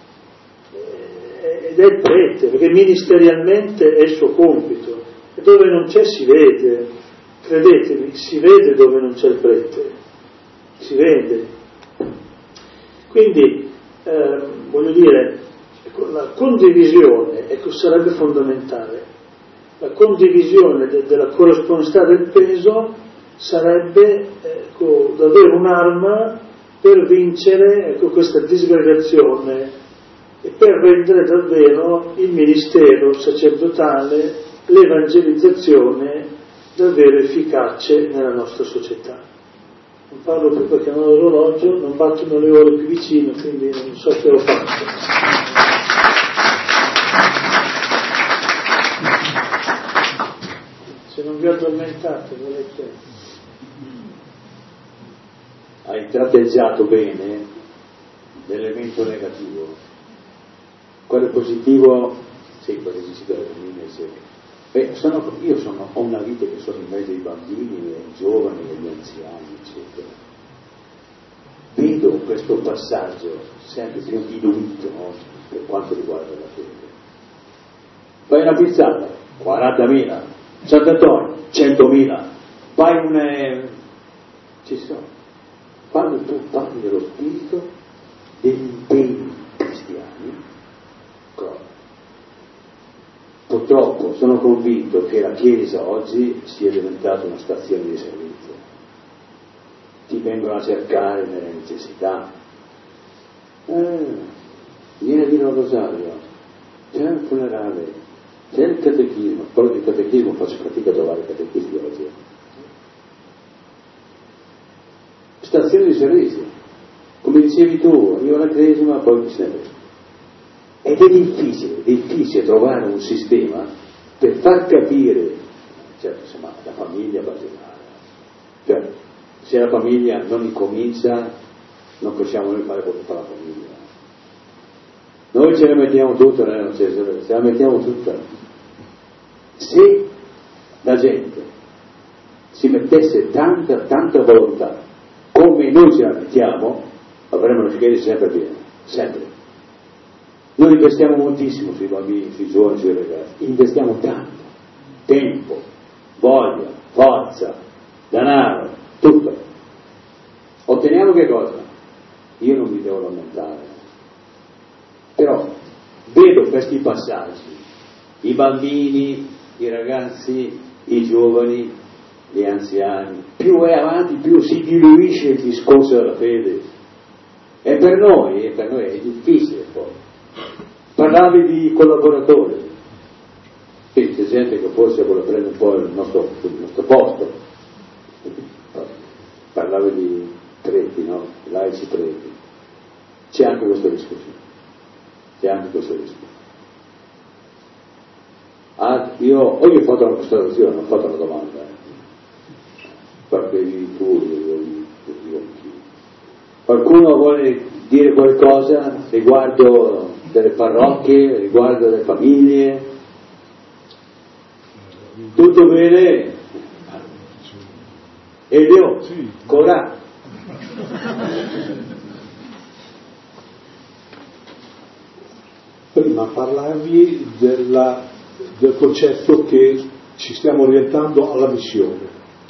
B: ed è il prete, perché ministerialmente è il suo compito, e dove non c'è si vede, credetemi, si vede dove non c'è il prete, si vede. Quindi voglio dire, la condivisione sarebbe fondamentale. La condivisione della corresponsabilità del peso sarebbe davvero un'arma per vincere questa disgregazione e per rendere davvero il ministero sacerdotale, l'evangelizzazione davvero efficace nella nostra società. Non parlo più perché non ho l'orologio, non battono le ore più vicino, quindi non so che ho fatto. Se non vi addormentate, volete...
A: Hai tratteggiato bene l'elemento negativo. Quello positivo, sì, quello che si deve io ho una vita che sono in mezzo ai bambini, ai giovani, agli anziani, eccetera. Vedo questo passaggio sempre più diluito, no? Per quanto riguarda la fede. Fai una pizzata, 40.000, Sant'Antonio, 100.000, fai ci sono. Quando tu parli dello spirito, degli impegni cristiani, purtroppo sono convinto che la Chiesa oggi sia diventata una stazione di servizio. Ti vengono a cercare nelle necessità. Vieni a dire un rosario, c'è un funerale, c'è il catechismo. Parlo di catechismo, faccio fatica a trovare catechisti oggi. Stazione di servizio, come dicevi tu, io la cresima, poi se ne vede. Ed è difficile trovare un sistema per far capire, certo, insomma, la famiglia basilare. Cioè, se la famiglia non incomincia, non possiamo noi fare quello che fa la famiglia. Noi ce la mettiamo tutta, ce la mettiamo tutta. Se la gente si mettesse tanta volontà, come noi ce la mettiamo, avremo le schede sempre piene, sempre. Noi investiamo moltissimo sui bambini, sui giovani, sui ragazzi, investiamo tanto, tempo, voglia, forza, denaro, tutto. Otteniamo che cosa? Io non mi devo lamentare, però vedo questi passaggi, i bambini, i ragazzi, i giovani, gli anziani, più è avanti più si diluisce il discorso della fede, e per noi è difficile poi. Parlavi di collaboratori, sì, c'è gente che forse vuole prendere un po' il nostro posto, parlavi di preti, no? Laici preti, c'è anche questo rischio. Io ho fatto una constatazione, non ho fatto una domanda, perché tu, qualcuno vuole dire qualcosa riguardo delle parrocchie, riguardo delle famiglie? Tutto bene? Elio? Sì. Corà?
C: Prima parlavi del concetto che ci stiamo orientando alla missione,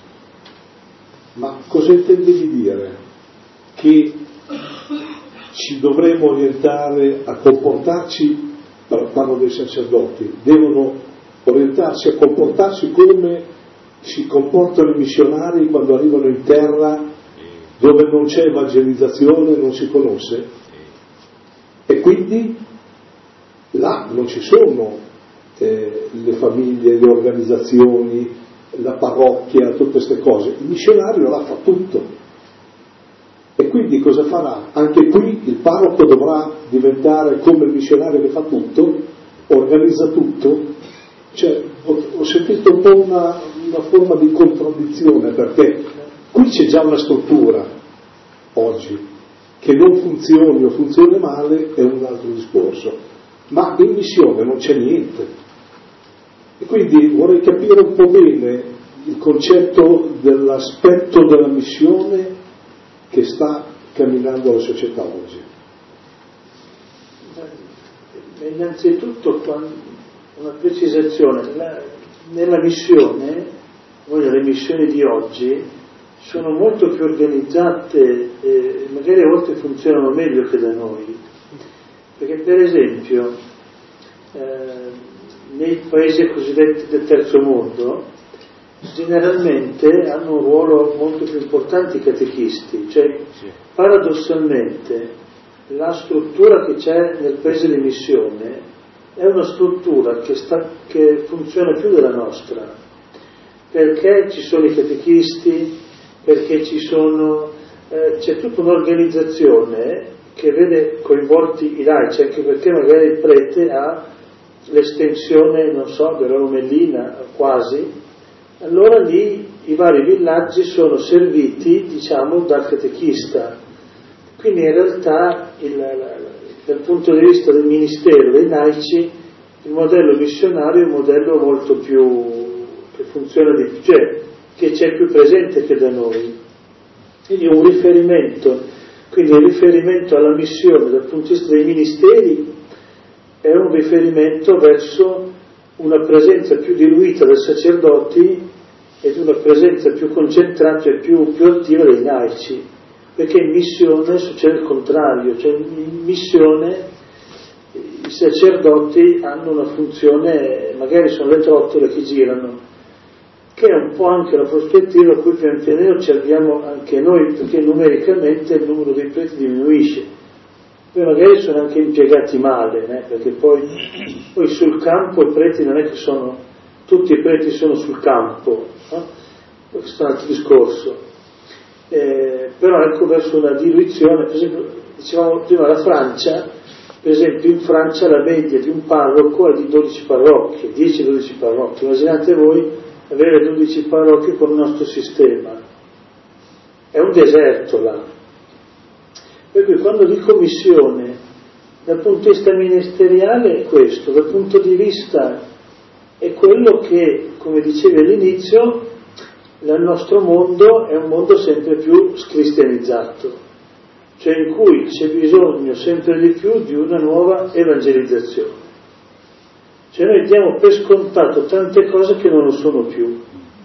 C: ma cosa intendevi dire? Che ci dovremmo orientare a comportarci, parlo dei sacerdoti, devono orientarsi a comportarsi come si comportano i missionari quando arrivano in terra dove non c'è evangelizzazione, non si conosce, e quindi là non ci sono le famiglie, le organizzazioni, la parrocchia, tutte queste cose. Il missionario là fa tutto. E quindi cosa farà? Anche qui il parroco dovrà diventare come il missionario che fa tutto, organizza tutto. Cioè, ho sentito un po' una forma di contraddizione, perché qui c'è già una struttura oggi, che non funzioni o funzioni male è un altro discorso, ma in missione non c'è niente. E quindi vorrei capire un po' bene il concetto dell'aspetto della missione che sta camminando la società oggi.
B: Innanzitutto una precisazione, nella missione, le missioni di oggi sono molto più organizzate e magari a volte funzionano meglio che da noi, perché per esempio nei paesi cosiddetti del terzo mondo generalmente hanno un ruolo molto più importante i catechisti, cioè paradossalmente la struttura che c'è nel paese di missione è una struttura che funziona più della nostra, perché ci sono i catechisti, perché c'è tutta un'organizzazione che vede coinvolti i laici, anche perché magari il prete ha l'estensione, non so, della Lomellina, quasi. Allora lì i vari villaggi sono serviti, diciamo, dal catechista. Quindi in realtà, dal punto di vista del ministero dei laici, il modello missionario è un modello molto più, che funziona di più, cioè che c'è più presente che da noi. Quindi il riferimento alla missione dal punto di vista dei ministeri è un riferimento verso una presenza più diluita dei sacerdoti ed una presenza più concentrata e più attiva dei laici, perché in missione succede il contrario, cioè in missione i sacerdoti hanno una funzione, magari sono le trottole che girano, che è un po' anche la prospettiva a cui pian piano ci avviamo anche noi, perché numericamente il numero dei preti diminuisce. Poi magari sono anche impiegati male, perché poi sul campo i preti non è che tutti i preti sono sul campo, questo è un altro discorso. Però ecco, verso una diluizione, per esempio, dicevamo prima la Francia, per esempio in Francia la media di un parroco è di 12 parrocchie, 10-12 parrocchie. Immaginate voi avere 12 parrocchie con il nostro sistema. È un deserto là. Per cui quando dico missione, dal punto di vista ministeriale è questo, dal punto di vista è quello che, come dicevi all'inizio, il nostro mondo è un mondo sempre più scristianizzato, cioè in cui c'è bisogno sempre di più di una nuova evangelizzazione. Cioè noi diamo per scontato tante cose che non lo sono più.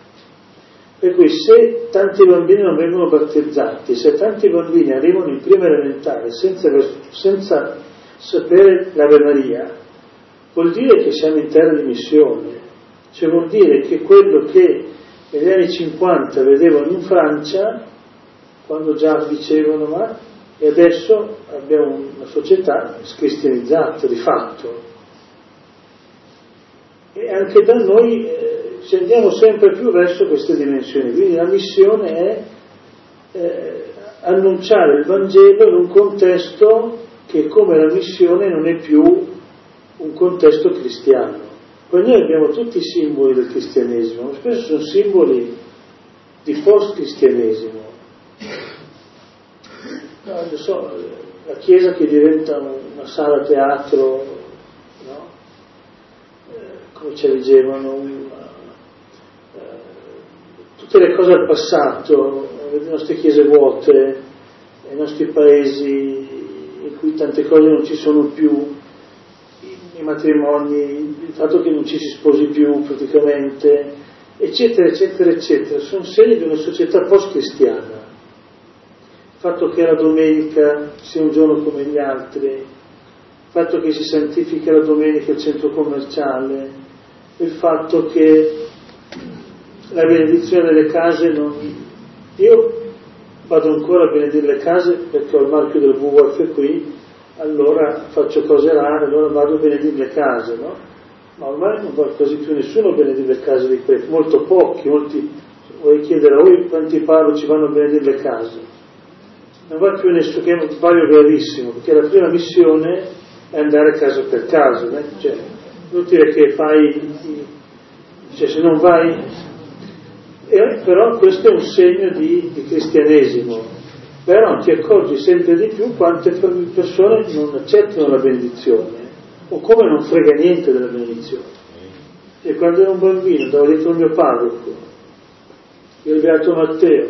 B: Per cui se tanti bambini non vengono battezzati, se tanti bambini arrivano in prima elementare senza sapere l'Ave Maria, vuol dire che siamo in terra di missione, cioè vuol dire che quello che negli anni 50 vedevano in Francia, quando già dicevano e adesso abbiamo una società scristianizzata di fatto. E anche da noi ci andiamo sempre più verso queste dimensioni, quindi la missione è annunciare il Vangelo in un contesto che, come la missione, non è più un contesto cristiano. Poi noi abbiamo tutti i simboli del cristianesimo, ma spesso sono simboli di post-cristianesimo. Non so, la Chiesa che diventa una sala teatro, no? Come ci leggevano, tutte le cose del passato, le nostre chiese vuote, i nostri paesi in cui tante cose non ci sono più, i matrimoni, il fatto che non ci si sposi più praticamente, eccetera, eccetera, eccetera, sono segni di una società post-cristiana. Il fatto che la domenica sia un giorno come gli altri, il fatto che si santifica la domenica al centro commerciale, il fatto che la benedizione delle case Io vado ancora a benedire le case perché ho il marchio del WWF qui, allora faccio cose rare, allora vado a benedire le case, no? Ma ormai non va quasi più nessuno a benedire le case dei preti, molti, vorrei chiedere a voi quanti parroci vanno a benedire le case. Non va più nessuno, che è un sbaglio gravissimo, perché la prima missione è andare casa per casa, né? Cioè, inutile che se non vai... però questo è un segno di cristianesimo, però ti accorgi sempre di più quante persone non accettano la benedizione o come non frega niente della benedizione. E quando ero un bambino andavo dietro il mio parroco, il Beato Matteo,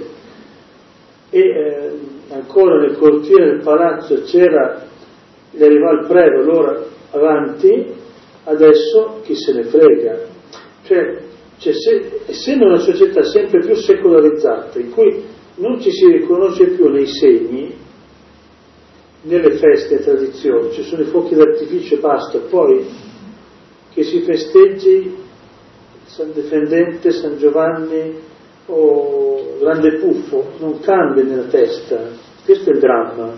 B: e ancora nel cortile del palazzo gli arrivava il prete, allora avanti, adesso chi se ne frega. Cioè essendo una società sempre più secolarizzata, in cui non ci si riconosce più nei segni, nelle feste e tradizioni, ci sono i fuochi d'artificio e basta, poi che si festeggi San San Defendente, San Giovanni o Grande Puffo, non cambia nella testa, questo è il dramma.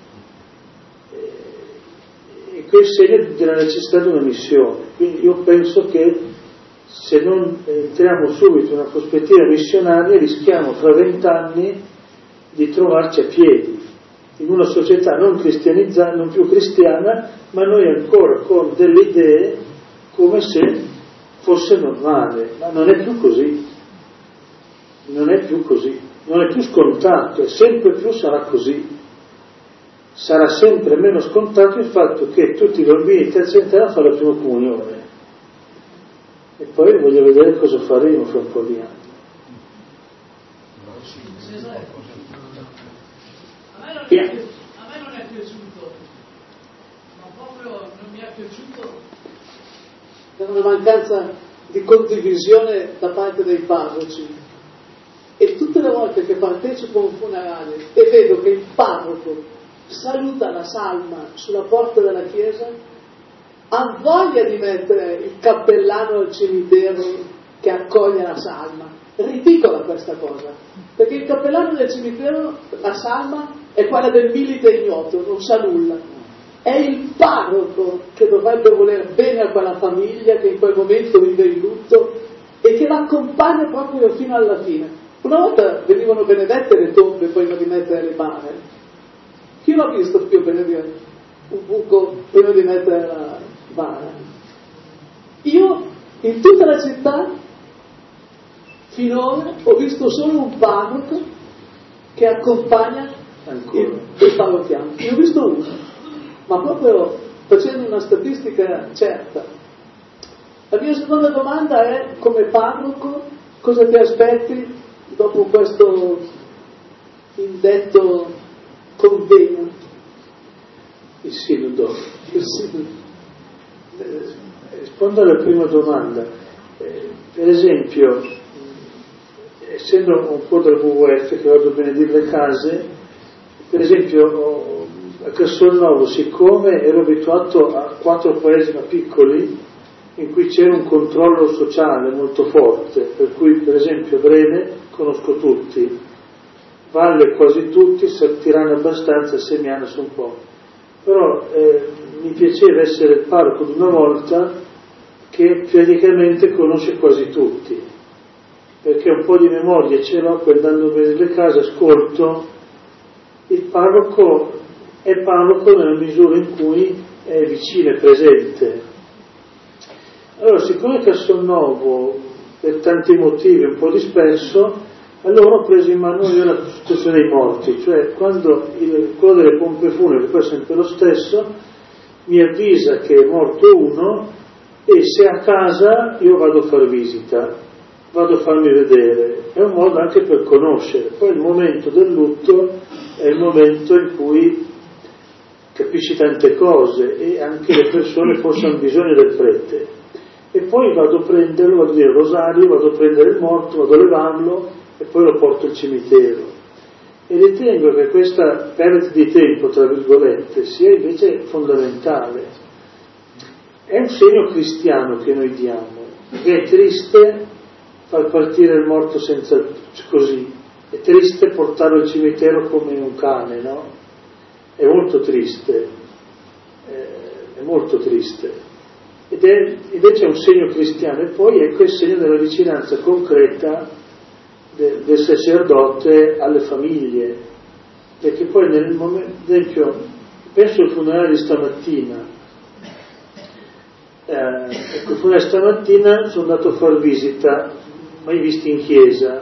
B: E questo è il segno della necessità di una missione. Quindi io penso che se non entriamo subito in una prospettiva missionaria rischiamo fra 20 anni di trovarci a piedi in una società non cristianizzata, non più cristiana, ma noi ancora con delle idee come se fosse normale, ma non è più così, non è più così, non è più scontato, e sempre più sarà così. Sarà sempre meno scontato il fatto che tutti i bambini di terza età fanno la prima comunione. E poi voglio vedere cosa faremo fra un po' di anni.
D: A me non è piaciuto, ma proprio non mi è piaciuto.
E: C'è una mancanza di condivisione da parte dei parroci. E tutte le volte che partecipo a un funerale e vedo che il parroco saluta la salma sulla porta della chiesa, ha voglia di mettere il cappellano al cimitero che accoglie la salma. Ridicola questa cosa, perché il cappellano del cimitero, la salma, è quella del milite ignoto, non sa nulla. È il parroco che dovrebbe voler bene a quella famiglia che in quel momento vive il lutto e che l'accompagna proprio fino alla fine. Una volta venivano benedette le tombe prima di mettere le bare. Chi l'ha visto più benedire un buco prima di mettere la bara? Io in tutta la città finora ho visto solo un parroco che accompagna il parrocchiano. Io ho visto uno, ma proprio facendo una statistica certa. La mia seconda domanda è: come parroco, cosa ti aspetti dopo questo indetto convegno?
B: Il sinodo. Rispondo alla prima domanda. Per esempio, essendo un po' del WWF che vado a benedire le case, per esempio a Castelnuovo, siccome ero abituato a 4 paesi ma piccoli in cui c'era un controllo sociale molto forte, per cui per esempio Brene conosco tutti, Valle quasi tutti, Tirana abbastanza, Semiana su un po', però mi piaceva essere il parroco di una volta che praticamente conosce quasi tutti, perché un po' di memoria ce l'ho, poi andando a vedere le case ascolto. Il parroco è parroco nella misura in cui è vicino e presente. Allora, siccome Castelnuovo per tanti motivi è un po' disperso, allora ho preso in mano io la situazione dei morti, cioè quando quello delle pompe funebri, poi è sempre lo stesso, mi avvisa che è morto uno e se a casa io vado a far visita, vado a farmi vedere, è un modo anche per conoscere. Poi il momento del lutto è il momento in cui capisci tante cose e anche le persone forse hanno bisogno del prete. E poi vado a prenderlo, vado a dire rosario, vado a prendere il morto, vado a levarlo e poi lo porto al cimitero. E ritengo che questa perdita di tempo, tra virgolette, sia invece fondamentale. È un segno cristiano che noi diamo, che è triste far partire il morto senza così, è triste portarlo al cimitero come un cane, no? È molto triste, è molto triste. Ed è invece un segno cristiano, e poi ecco il segno della vicinanza concreta del sacerdote alle famiglie, perché poi nel momento, ad esempio, penso al funerale di stamattina, ecco, il funerale stamattina sono andato a far visita, mai visti in chiesa,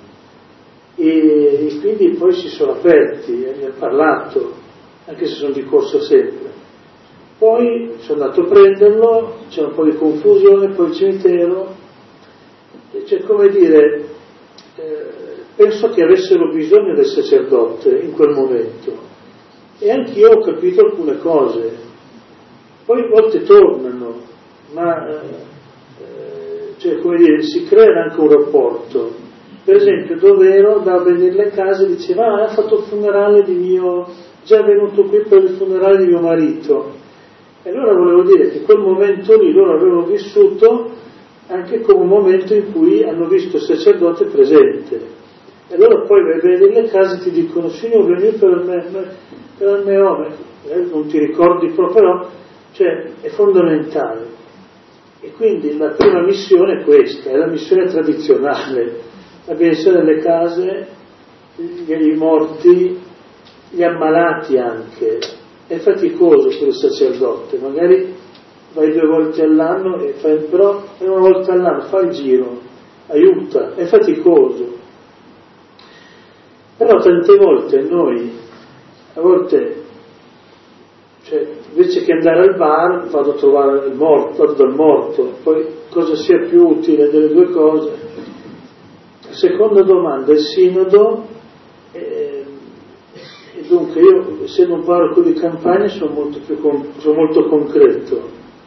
B: e quindi poi si sono aperti, mi ha parlato, anche se sono di corsa sempre. Poi sono andato a prenderlo, c'è un po' di confusione, poi il cimitero, cioè come dire, penso che avessero bisogno del sacerdote in quel momento, e anch'io ho capito alcune cose, poi a volte tornano, ma cioè come dire, si crea anche un rapporto. Per esempio dove ero, andavo a vedere le case, diceva ha fatto il funerale di mio, già venuto qui per il funerale di mio marito. E allora volevo dire che quel momento lì loro avevano vissuto anche come un momento in cui hanno visto il sacerdote presente. E allora poi vai nelle case e ti dicono: Signore, vieni per il mio nome, non ti ricordi proprio, cioè è fondamentale. E quindi la prima missione è questa, è la missione tradizionale, la benedizione delle case, gli morti, gli ammalati anche. È faticoso per il sacerdote, magari vai 2 volte all'anno, però una volta all'anno fa il giro, aiuta, è faticoso. Però tante volte noi, cioè, invece che andare al bar, vado a trovare il morto, vado dal morto, poi cosa sia più utile delle due cose? Seconda domanda, il sinodo, e dunque io, essendo un parroco di campagna, sono molto concreto.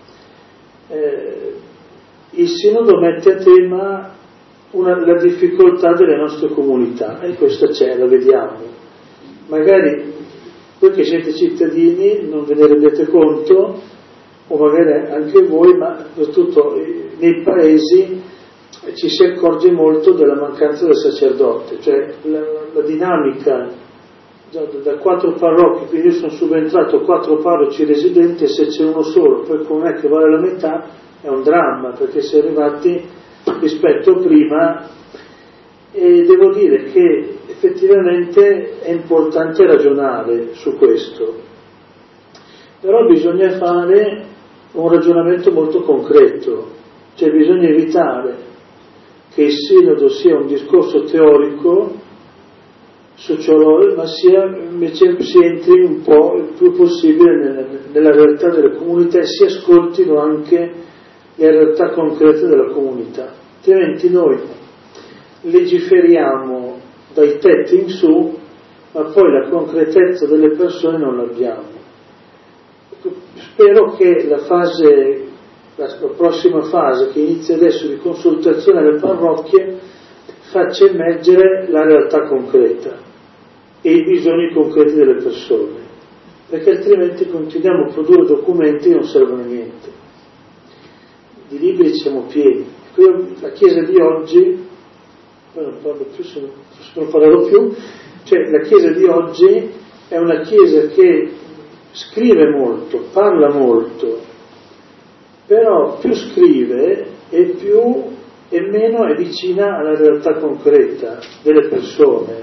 B: Il sinodo mette a tema la difficoltà delle nostre comunità, e questa c'è, la vediamo. Magari voi che siete cittadini non ve ne rendete conto, o magari anche voi, ma soprattutto nei paesi ci si accorge molto della mancanza del sacerdote, cioè la dinamica da 4 parrocchi, quindi io sono subentrato 4 parroci residenti, e se c'è uno solo, poi com'è che vale la metà, è un dramma, perché si è arrivati rispetto prima, e devo dire che effettivamente è importante ragionare su questo, però bisogna fare un ragionamento molto concreto, cioè bisogna evitare che il sinodo sia un discorso teorico, sociologico, ma invece si entri un po' il più possibile nella realtà delle comunità e si ascoltino anche le realtà concrete della comunità, altrimenti noi legiferiamo dai tetti in su, ma poi la concretezza delle persone non l'abbiamo. Spero che la prossima fase, che inizia adesso, di consultazione alle parrocchie, faccia emergere la realtà concreta e i bisogni concreti delle persone, perché altrimenti continuiamo a produrre documenti che non servono a niente. Di libri siamo pieni. La Chiesa di oggi, poi non parlo più, se non parlerò più, cioè la Chiesa di oggi è una Chiesa che scrive molto, parla molto, però più scrive e meno è vicina alla realtà concreta delle persone,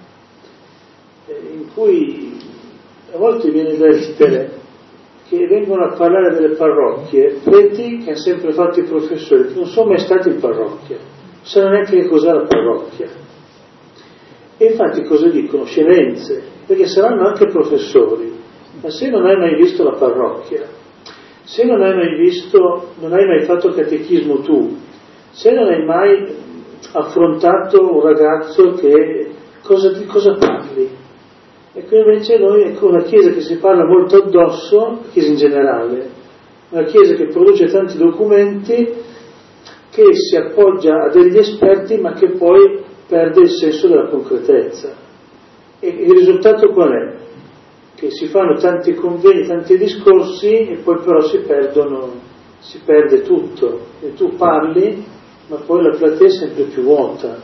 B: in cui a volte viene da ridere che vengono a parlare delle parrocchie preti che hanno sempre fatto i professori, che non sono mai stati in parrocchia, non sanno neanche che cos'è la parrocchia. E infatti cosa dicono? Scemenze, perché saranno anche professori, ma se non hai mai visto la parrocchia, se non hai mai fatto catechismo tu, se non hai mai affrontato un ragazzo di cosa parli? E qui invece noi, ecco, una Chiesa che si parla molto addosso, la Chiesa in generale, una Chiesa che produce tanti documenti, che si appoggia a degli esperti ma che poi perde il senso della concretezza. E il risultato qual è? Che si fanno tanti convegni, tanti discorsi e poi però si perde tutto. E tu parli, ma poi la platea è sempre più vuota.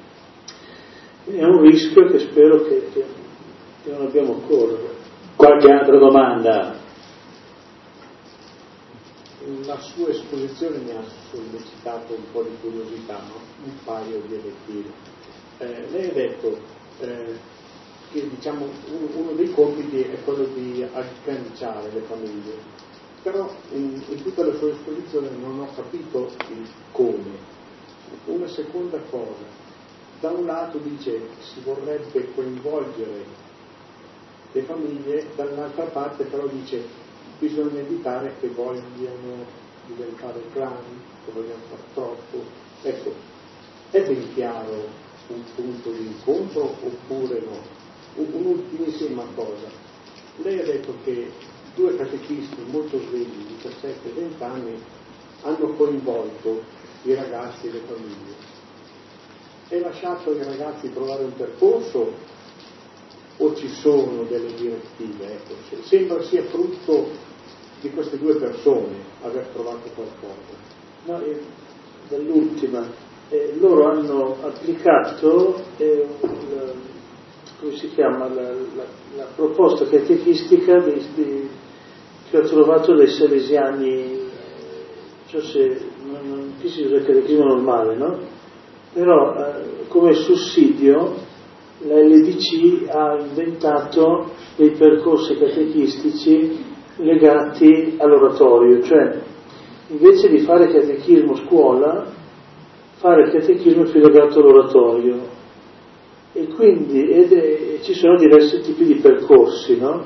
B: È un rischio che spero che non abbiamo a correre.
A: Qualche altra domanda?
C: La sua esposizione mi ha sollecitato un po' di curiosità, no? Un paio di obiettivi. Lei ha detto che diciamo uno dei compiti è quello di agganciare le famiglie, però in tutta la sua esposizione non ho capito il come. Una seconda cosa, da un lato dice che si vorrebbe coinvolgere le famiglie, dall'altra parte però dice bisogna evitare che vogliano diventare clan, che vogliano far troppo. Ecco, è ben chiaro un punto di incontro oppure no? Un'ultimissima cosa, lei ha detto che 2 catechisti molto svegli, 17-20 anni, hanno coinvolto i ragazzi e le famiglie e lasciato ai ragazzi trovare un percorso, o ci sono delle direttive? Ecco, sembra sia frutto di queste 2 persone aver trovato qualcosa.
B: No, dall'ultima, loro hanno applicato come si chiama, la proposta catechistica che ho trovato dai salesiani, cioè se non qui si usa il catechismo normale, no? Però come sussidio la LDC ha inventato dei percorsi catechistici legati all'oratorio, cioè invece di fare catechismo scuola, fare catechismo più legato all'oratorio. E quindi ci sono diversi tipi di percorsi, no?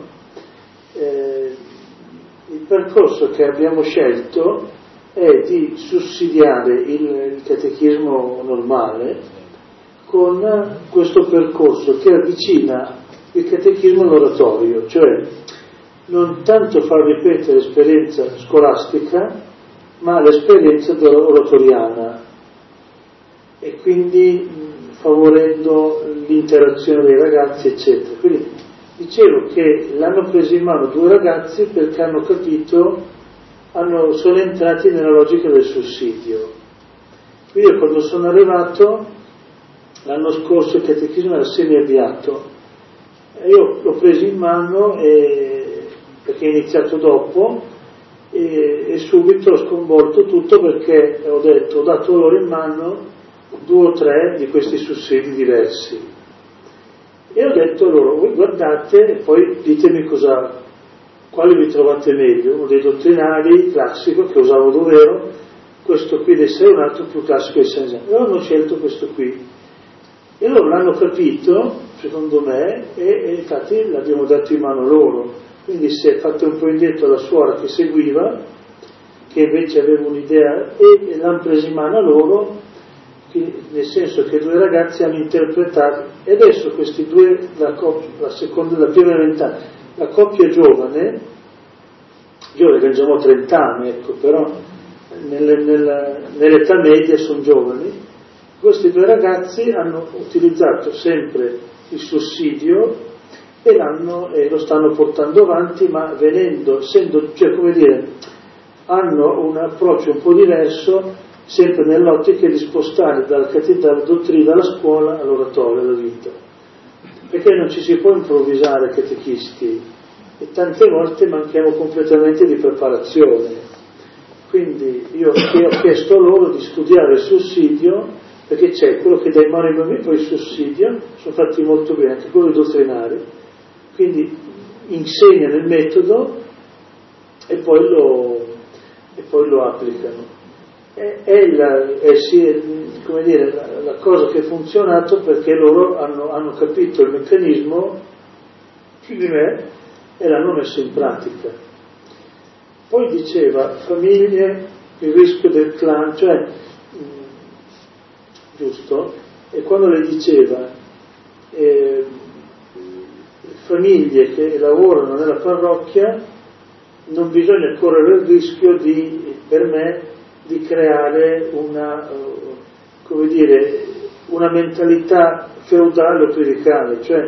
B: Il percorso che abbiamo scelto è di sussidiare il catechismo normale con questo percorso che avvicina il catechismo all'oratorio, cioè non tanto far ripetere l'esperienza scolastica, ma l'esperienza oratoriana, e quindi favorendo l'interazione dei ragazzi, eccetera. Quindi dicevo che l'hanno preso in mano 2 ragazzi perché hanno capito, sono entrati nella logica del sussidio. Quindi quando sono arrivato l'anno scorso il catechismo era semi-avviato, io l'ho preso in mano perché è iniziato dopo e subito ho sconvolto tutto, perché ho dato loro in mano 2 o 3 di questi sussidi diversi e ho detto loro: voi guardate e poi ditemi quali vi trovate meglio. Uno dei dottrinari classico che usavo dov'ero, questo qui dei sei, un altro più classico dei sei. E hanno scelto questo qui e loro l'hanno capito secondo me e infatti l'abbiamo dato in mano loro. Quindi si è fatto un po' indietro la suora che seguiva, che invece aveva un'idea, e l'hanno preso in mano loro, nel senso che 2 ragazzi hanno interpretato, e adesso questi 2, la seconda, la prima elementare, la coppia giovane che abbiamo 30 anni, ecco, però nell'età media sono giovani, questi 2 ragazzi hanno utilizzato sempre il sussidio e lo stanno portando avanti, ma hanno un approccio un po' diverso, sempre nell'ottica di spostare dalla dottrina alla scuola all'oratorio, alla vita, perché non ci si può improvvisare catechisti e tante volte manchiamo completamente di preparazione. Quindi io ho chiesto loro di studiare il sussidio, perché c'è quello che dà in mano ai bambini, poi il sussidio, sono fatti molto bene, anche quello dottrinari, quindi insegnano il metodo e poi lo applicano. È la cosa che ha funzionato, perché loro hanno capito il meccanismo più di me e l'hanno messo in pratica. Poi diceva famiglie, il rischio del clan, cioè giusto? E quando le diceva famiglie che lavorano nella parrocchia, non bisogna correre il rischio per me di creare una mentalità feudale o clericale, cioè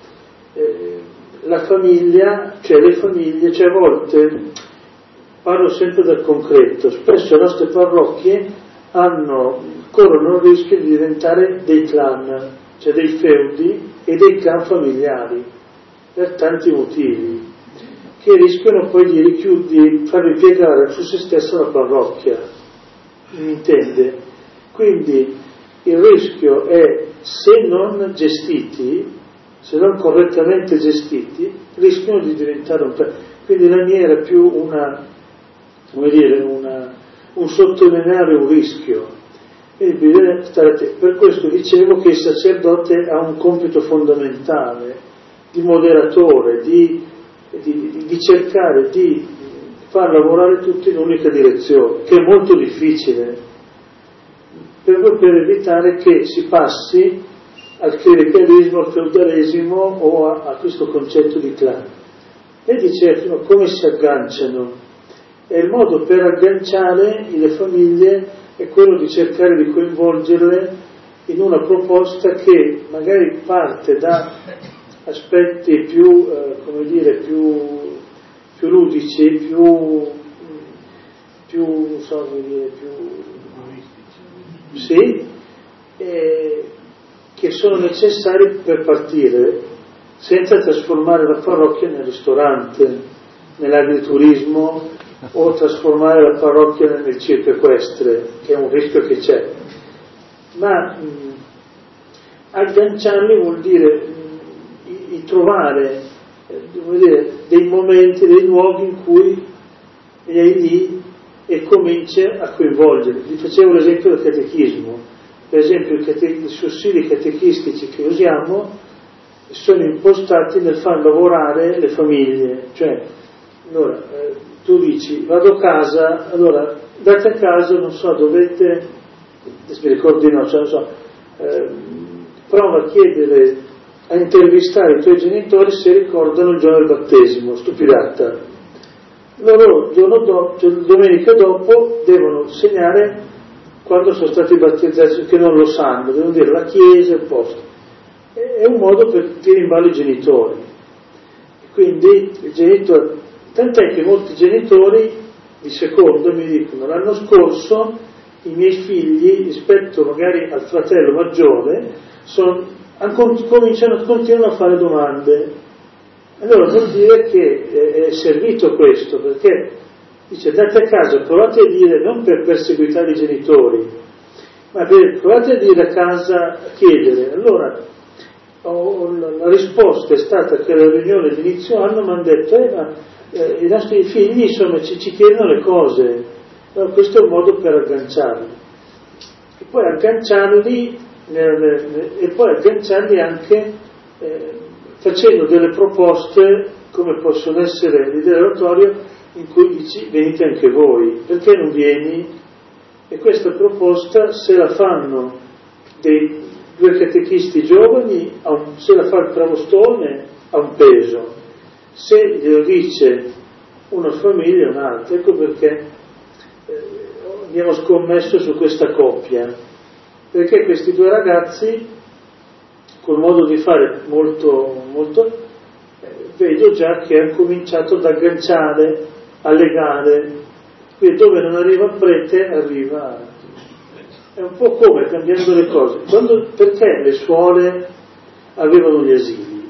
B: la famiglia, cioè le famiglie, cioè a volte, parlo sempre del concreto, spesso le nostre parrocchie corrono il rischio di diventare dei clan, cioè dei feudi e dei clan familiari, per tanti motivi, che rischiano poi di far ripiegare su se stessa la parrocchia. Mi intende? Quindi il rischio è, se non correttamente gestiti, rischiano di diventare quindi la mia era più un sottolineare un rischio. Quindi bisogna stare attenti. Per questo dicevo che il sacerdote ha un compito fondamentale di moderatore, di cercare di far lavorare tutti in un'unica direzione, che è molto difficile, per evitare che si passi al clericalismo, al feudalesimo o a questo concetto di clan. E dicevano come si agganciano, e il modo per agganciare le famiglie è quello di cercare di coinvolgerle in una proposta che magari parte da aspetti più ludici, più sì, che sono necessari per partire, senza trasformare la parrocchia nel ristorante, nell'agriturismo, o trasformare la parrocchia nel circo equestre, che è un rischio che c'è. Ma agganciarli vuol dire trovare dei momenti, dei luoghi in cui lei lì e comincia a coinvolgere. Vi facevo l'esempio del catechismo. Per esempio i sussidi catechistici che usiamo sono impostati nel far lavorare le famiglie, cioè allora tu dici vado a casa, allora date a casa, non so, dovete, mi ricordo di no, cioè, non so, prova a chiedere, a intervistare i tuoi genitori se ricordano il giorno del battesimo, stupidata. Loro domenica dopo devono segnare quando sono stati battezzati, perché non lo sanno, devono dire la chiesa, il posto. È un modo per tirare in ballo i genitori. Quindi il genitore, tant'è che molti genitori di secondo mi dicono l'anno scorso i miei figli rispetto magari al fratello maggiore continuano a fare domande. Allora vuol dire che è servito questo, perché dice date a casa, provate a dire, non per perseguitare i genitori, ma provate a dire a casa, a chiedere. Allora la risposta è stata che alla riunione di inizio anno mi hanno detto i nostri figli insomma ci chiedono le cose. Allora, questo è un modo per agganciarli e poi agganciarli anche facendo delle proposte come possono essere l'idea dell'oratorio, in cui dici venite anche voi, perché non vieni? E questa proposta, se la fanno dei due catechisti giovani, se la fa il pravostone ha un peso, se glielo dice una famiglia è un altro. Ecco perché abbiamo scommesso su questa coppia, perché questi due ragazzi col modo di fare molto vedo già che hanno cominciato ad agganciare, a legare, qui dove non arriva il prete arriva, è un po' come cambiando le cose. Perché le suore avevano gli asili?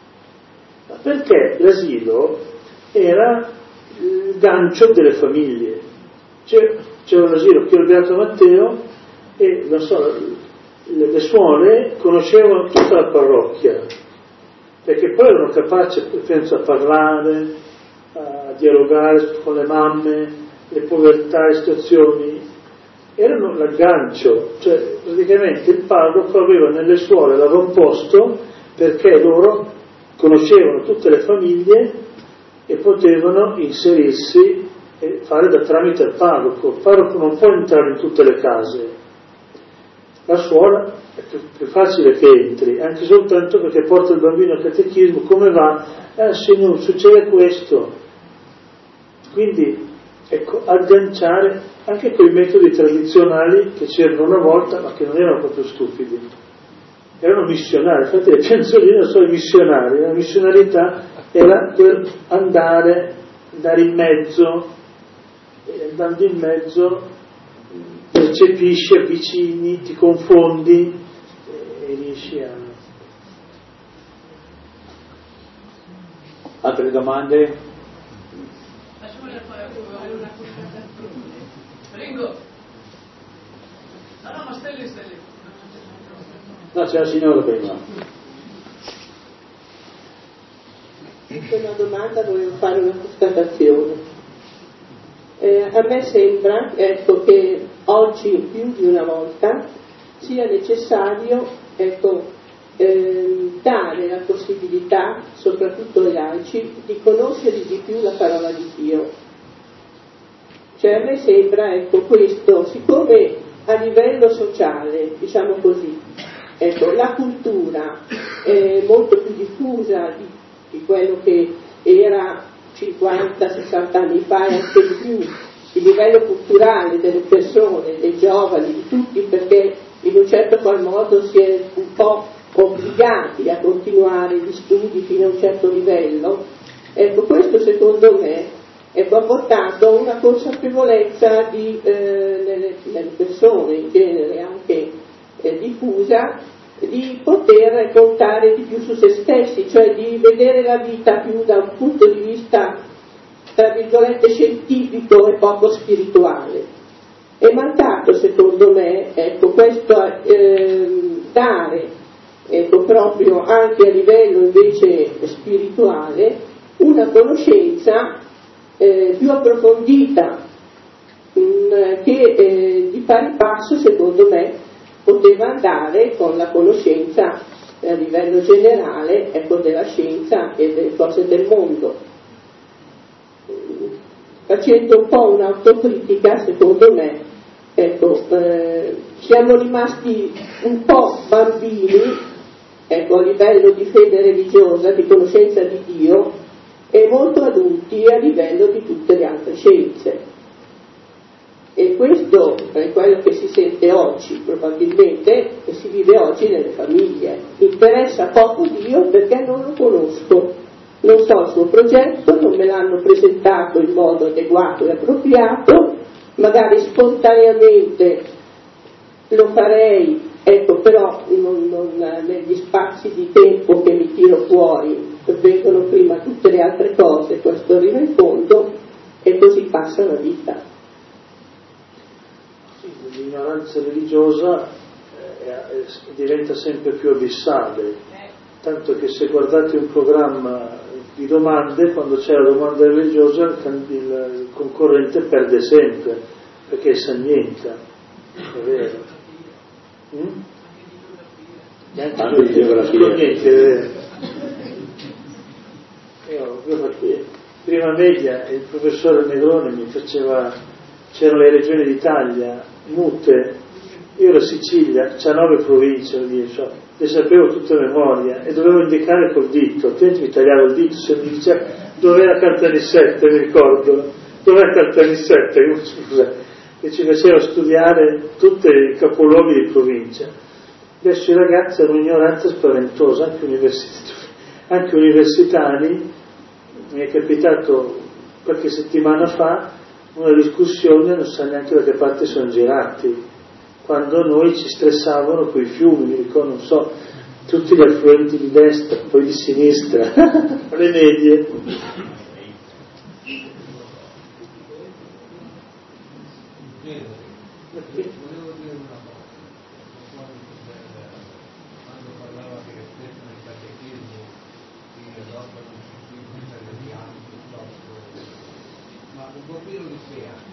B: Perché l'asilo era il gancio delle famiglie. C'era un asilo che era il Beato Matteo e non so, le suore conoscevano tutta la parrocchia, perché poi erano capaci, penso, a parlare, a dialogare con le mamme, le povertà, le situazioni, erano l'aggancio, cioè praticamente il parroco aveva nelle suore l'avamposto, perché loro conoscevano tutte le famiglie e potevano inserirsi e fare da tramite al parroco. Il parroco non può entrare in tutte le case, la suora è più facile che entri, anche soltanto perché porta il bambino al catechismo, come va? Signore, succede questo. Quindi, ecco, agganciare anche quei metodi tradizionali che c'erano una volta, ma che non erano proprio stupidi. Erano missionari, infatti le canzoni sono i missionari, la missionalità era per andare in mezzo, e andando in mezzo percepisci, avvicini, ti confondi e riesci a...
A: Altre domande?
D: Prego. No, ma stai lì.
A: No, c'è la signora prima.
F: Una domanda, volevo fare una constatazione. A me sembra, ecco, che oggi più di una volta sia necessario, ecco, dare la possibilità, soprattutto ai laici, di conoscere di più la parola di Dio. Cioè a me sembra, ecco, questo, siccome a livello sociale, diciamo così, ecco, la cultura è molto più diffusa di quello che era 50-60 anni fa e anche di più, il livello culturale delle persone, dei giovani, di tutti, perché in un certo qual modo si è un po' obbligati a continuare gli studi fino a un certo livello. Ecco, questo secondo me ha portato una consapevolezza nelle persone, in genere anche diffusa, di poter contare di più su se stessi, cioè di vedere la vita più da un punto di vista, tra virgolette, scientifico e poco spirituale. È mancato, secondo me, questo dare, proprio anche a livello invece spirituale, una conoscenza più approfondita, che di pari passo, secondo me, poteva andare con la conoscenza a livello generale, della scienza e delle cose del mondo. Facendo un po' un'autocritica, secondo me, siamo rimasti un po' bambini, a livello di fede religiosa, di conoscenza di Dio, e molto adulti a livello di tutte le altre scienze. E questo è quello che si sente oggi, probabilmente, e si vive oggi nelle famiglie. Interessa poco Dio perché non lo conosco, non so il suo progetto, non me l'hanno presentato in modo adeguato e appropriato, magari spontaneamente lo farei, però non negli spazi di tempo che mi tiro fuori vengono prima tutte le altre cose, questo arriva in fondo e così passa la vita.
B: L'ignoranza religiosa diventa sempre più abissale, tanto che se guardate un programma di domande, quando c'è la domanda religiosa il concorrente perde sempre, perché si annienta, è vero.
A: Anche di geografia.
B: Prima media il professore Negrone mi faceva, c'erano le regioni d'Italia mute, io la Sicilia c'ha 9 province, le sapevo tutte a memoria e dovevo indicare col dito, altrimenti mi tagliavo il dito se mi diceva dov'era Caltanissetta, mi ricordo, dov'è Caltanissetta, scusa, che ci faceva studiare tutti i capoluoghi di provincia. Adesso i ragazzi hanno un'ignoranza spaventosa, anche universitari. Mi è capitato qualche settimana fa una discussione, non sa neanche da che parte sono girati, quando noi ci stressavano con i fiumi, mi ricordo, non so, tutti gli affluenti di destra, poi di sinistra, le medie.
G: Volevo dire una cosa, quando parlava che spesso nel catechismo si adottano principi italiani piuttosto, ma un bambino di 6 anni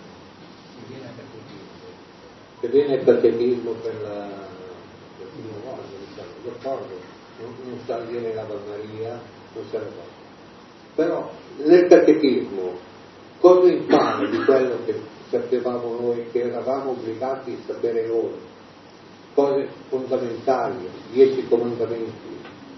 G: che viene al catechismo per la prima volta, d'accordo, non sa dire l'Ave Maria, non sa le cose. Però nel catechismo cosa impara di quello che sapevamo noi, che eravamo obbligati a sapere loro, cose fondamentali, 10 comandamenti,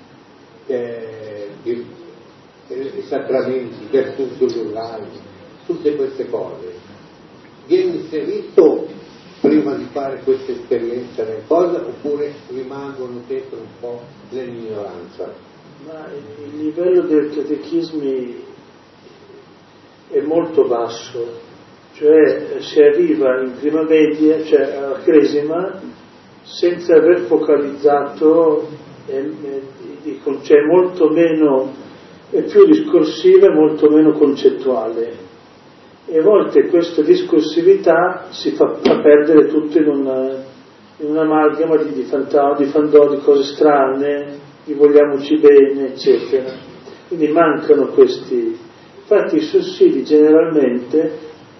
G: i sacramenti, virtù giullare, tutte queste cose. Viene inserito prima di fare questa esperienza nel cosa, oppure rimangono dentro un po' nell'ignoranza?
B: Ma il livello dei catechismi è molto basso, cioè si arriva in prima media, cioè alla cresima, senza aver focalizzato, cioè molto meno, è più discorsiva e molto meno concettuale. E a volte questa discorsività si fa perdere tutto in un'amalgama di fandò, di cose strane, di vogliamoci bene, eccetera. Quindi mancano questi. Infatti i sussidi generalmente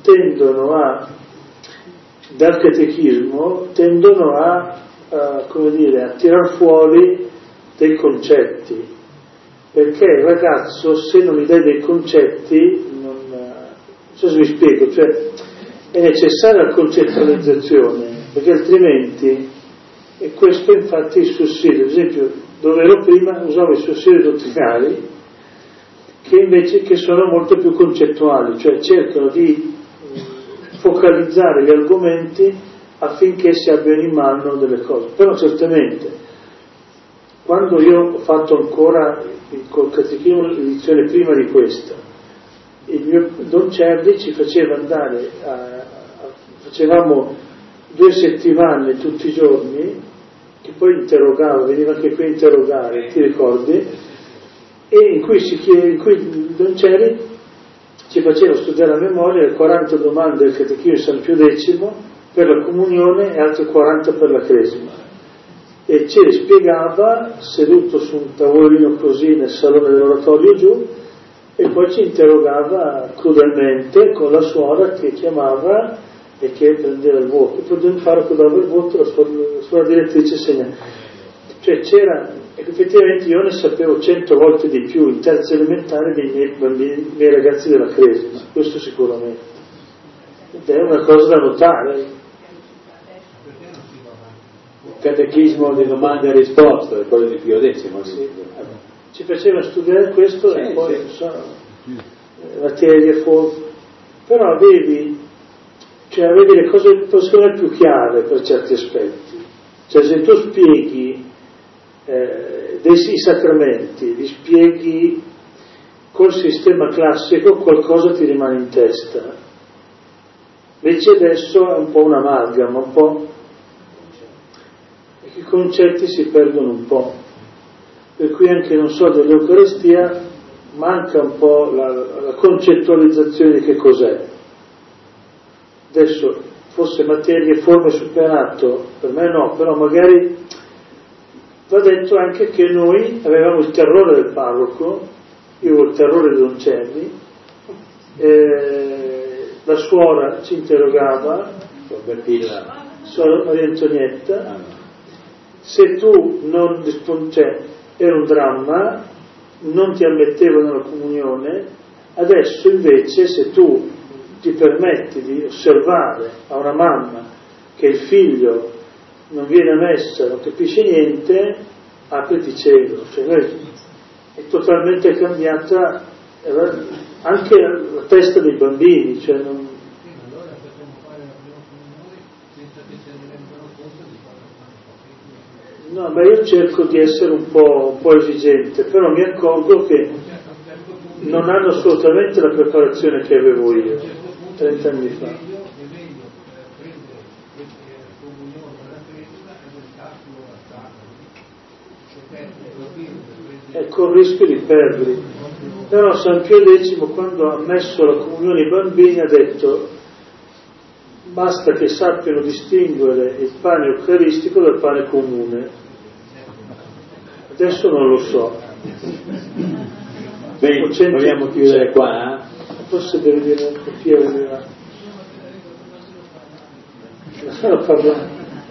B: dal catechismo tendono a tirar fuori dei concetti, perché il ragazzo, se non gli dai dei concetti, non so se mi spiego, cioè è necessaria la concettualizzazione, perché altrimenti, e questo infatti il sussidio, ad esempio dove ero prima usavo i sussidi dottrinari, che sono molto più concettuali, cioè cercano di focalizzare gli argomenti affinché si abbiano in mano delle cose. Però certamente, quando io ho fatto ancora col catechismo l'edizione prima di questa, il mio Don Cerdi ci faceva andare, facevamo 2 settimane tutti i giorni, che poi interrogava, veniva anche qui a interrogare, ti ricordi? E in cui Don Cerdi ci faceva studiare a memoria le 40 domande del Catechismo di San Pio X per la comunione e altre 40 per la cresima. E ce le spiegava seduto su un tavolino così nel salone dell'oratorio giù, e poi ci interrogava crudelmente con la suora che chiamava e che prendeva il voto. E poi il parroco dava il voto, la suora direttrice segna. Cioè c'era, effettivamente io ne sapevo 100 volte di più in terza elementare dei miei bambini, dei miei ragazzi della cresima, questo sicuramente. Ed è una cosa da notare.
A: Il catechismo di domande e risposte, quello di Pio X.
B: Sì. Ci faceva studiare questo
A: sì,
B: e poi
A: sì.
B: non so, materie forti. Però avevi le cose secondo me più chiare per certi aspetti. Cioè se tu spieghi i sacramenti, li spieghi col sistema classico, qualcosa ti rimane in testa. Invece adesso è un po' un'amalgama, un po', i concetti si perdono un po'. Per cui anche, non so, dell'Eucaristia manca un po' la concettualizzazione di che cos'è. Adesso forse materie e forme superato, per me no, però magari va detto anche che noi avevamo il terrore del parroco, io avevo il terrore di Don Cerdi, la suora ci interrogava, suora Maria Antonietta, se tu non era un dramma, non ti ammettevano alla comunione. Adesso invece se tu ti permetti di osservare a una mamma che il figlio non viene a messa, non capisce niente, apriti cielo. Cioè è totalmente cambiata anche la testa dei bambini, cioè non... No, ma io cerco di essere un po' esigente, però mi accorgo che non hanno assolutamente la preparazione che avevo io 30 anni fa. Con il rischio di perderli. Però San Pio X, quando ha messo la comunione ai bambini, ha detto: basta che sappiano distinguere il pane eucaristico dal pane comune. Adesso non lo so.
A: Bene, vogliamo chiudere qua?
B: Forse deve dire anche Piero vedeva. Lasciamo parlare.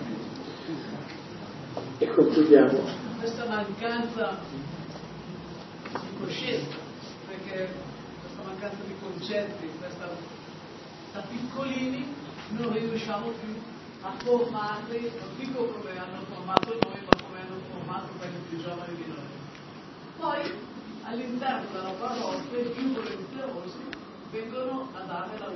B: E concludiamo.
D: Questa mancanza di coscienza, perché questa mancanza di concetti, da piccolini non riusciamo più a formarli, non dico come hanno formato noi, ma come hanno formato quelli più giovani di noi. Poi all'interno della parrocchia, più con le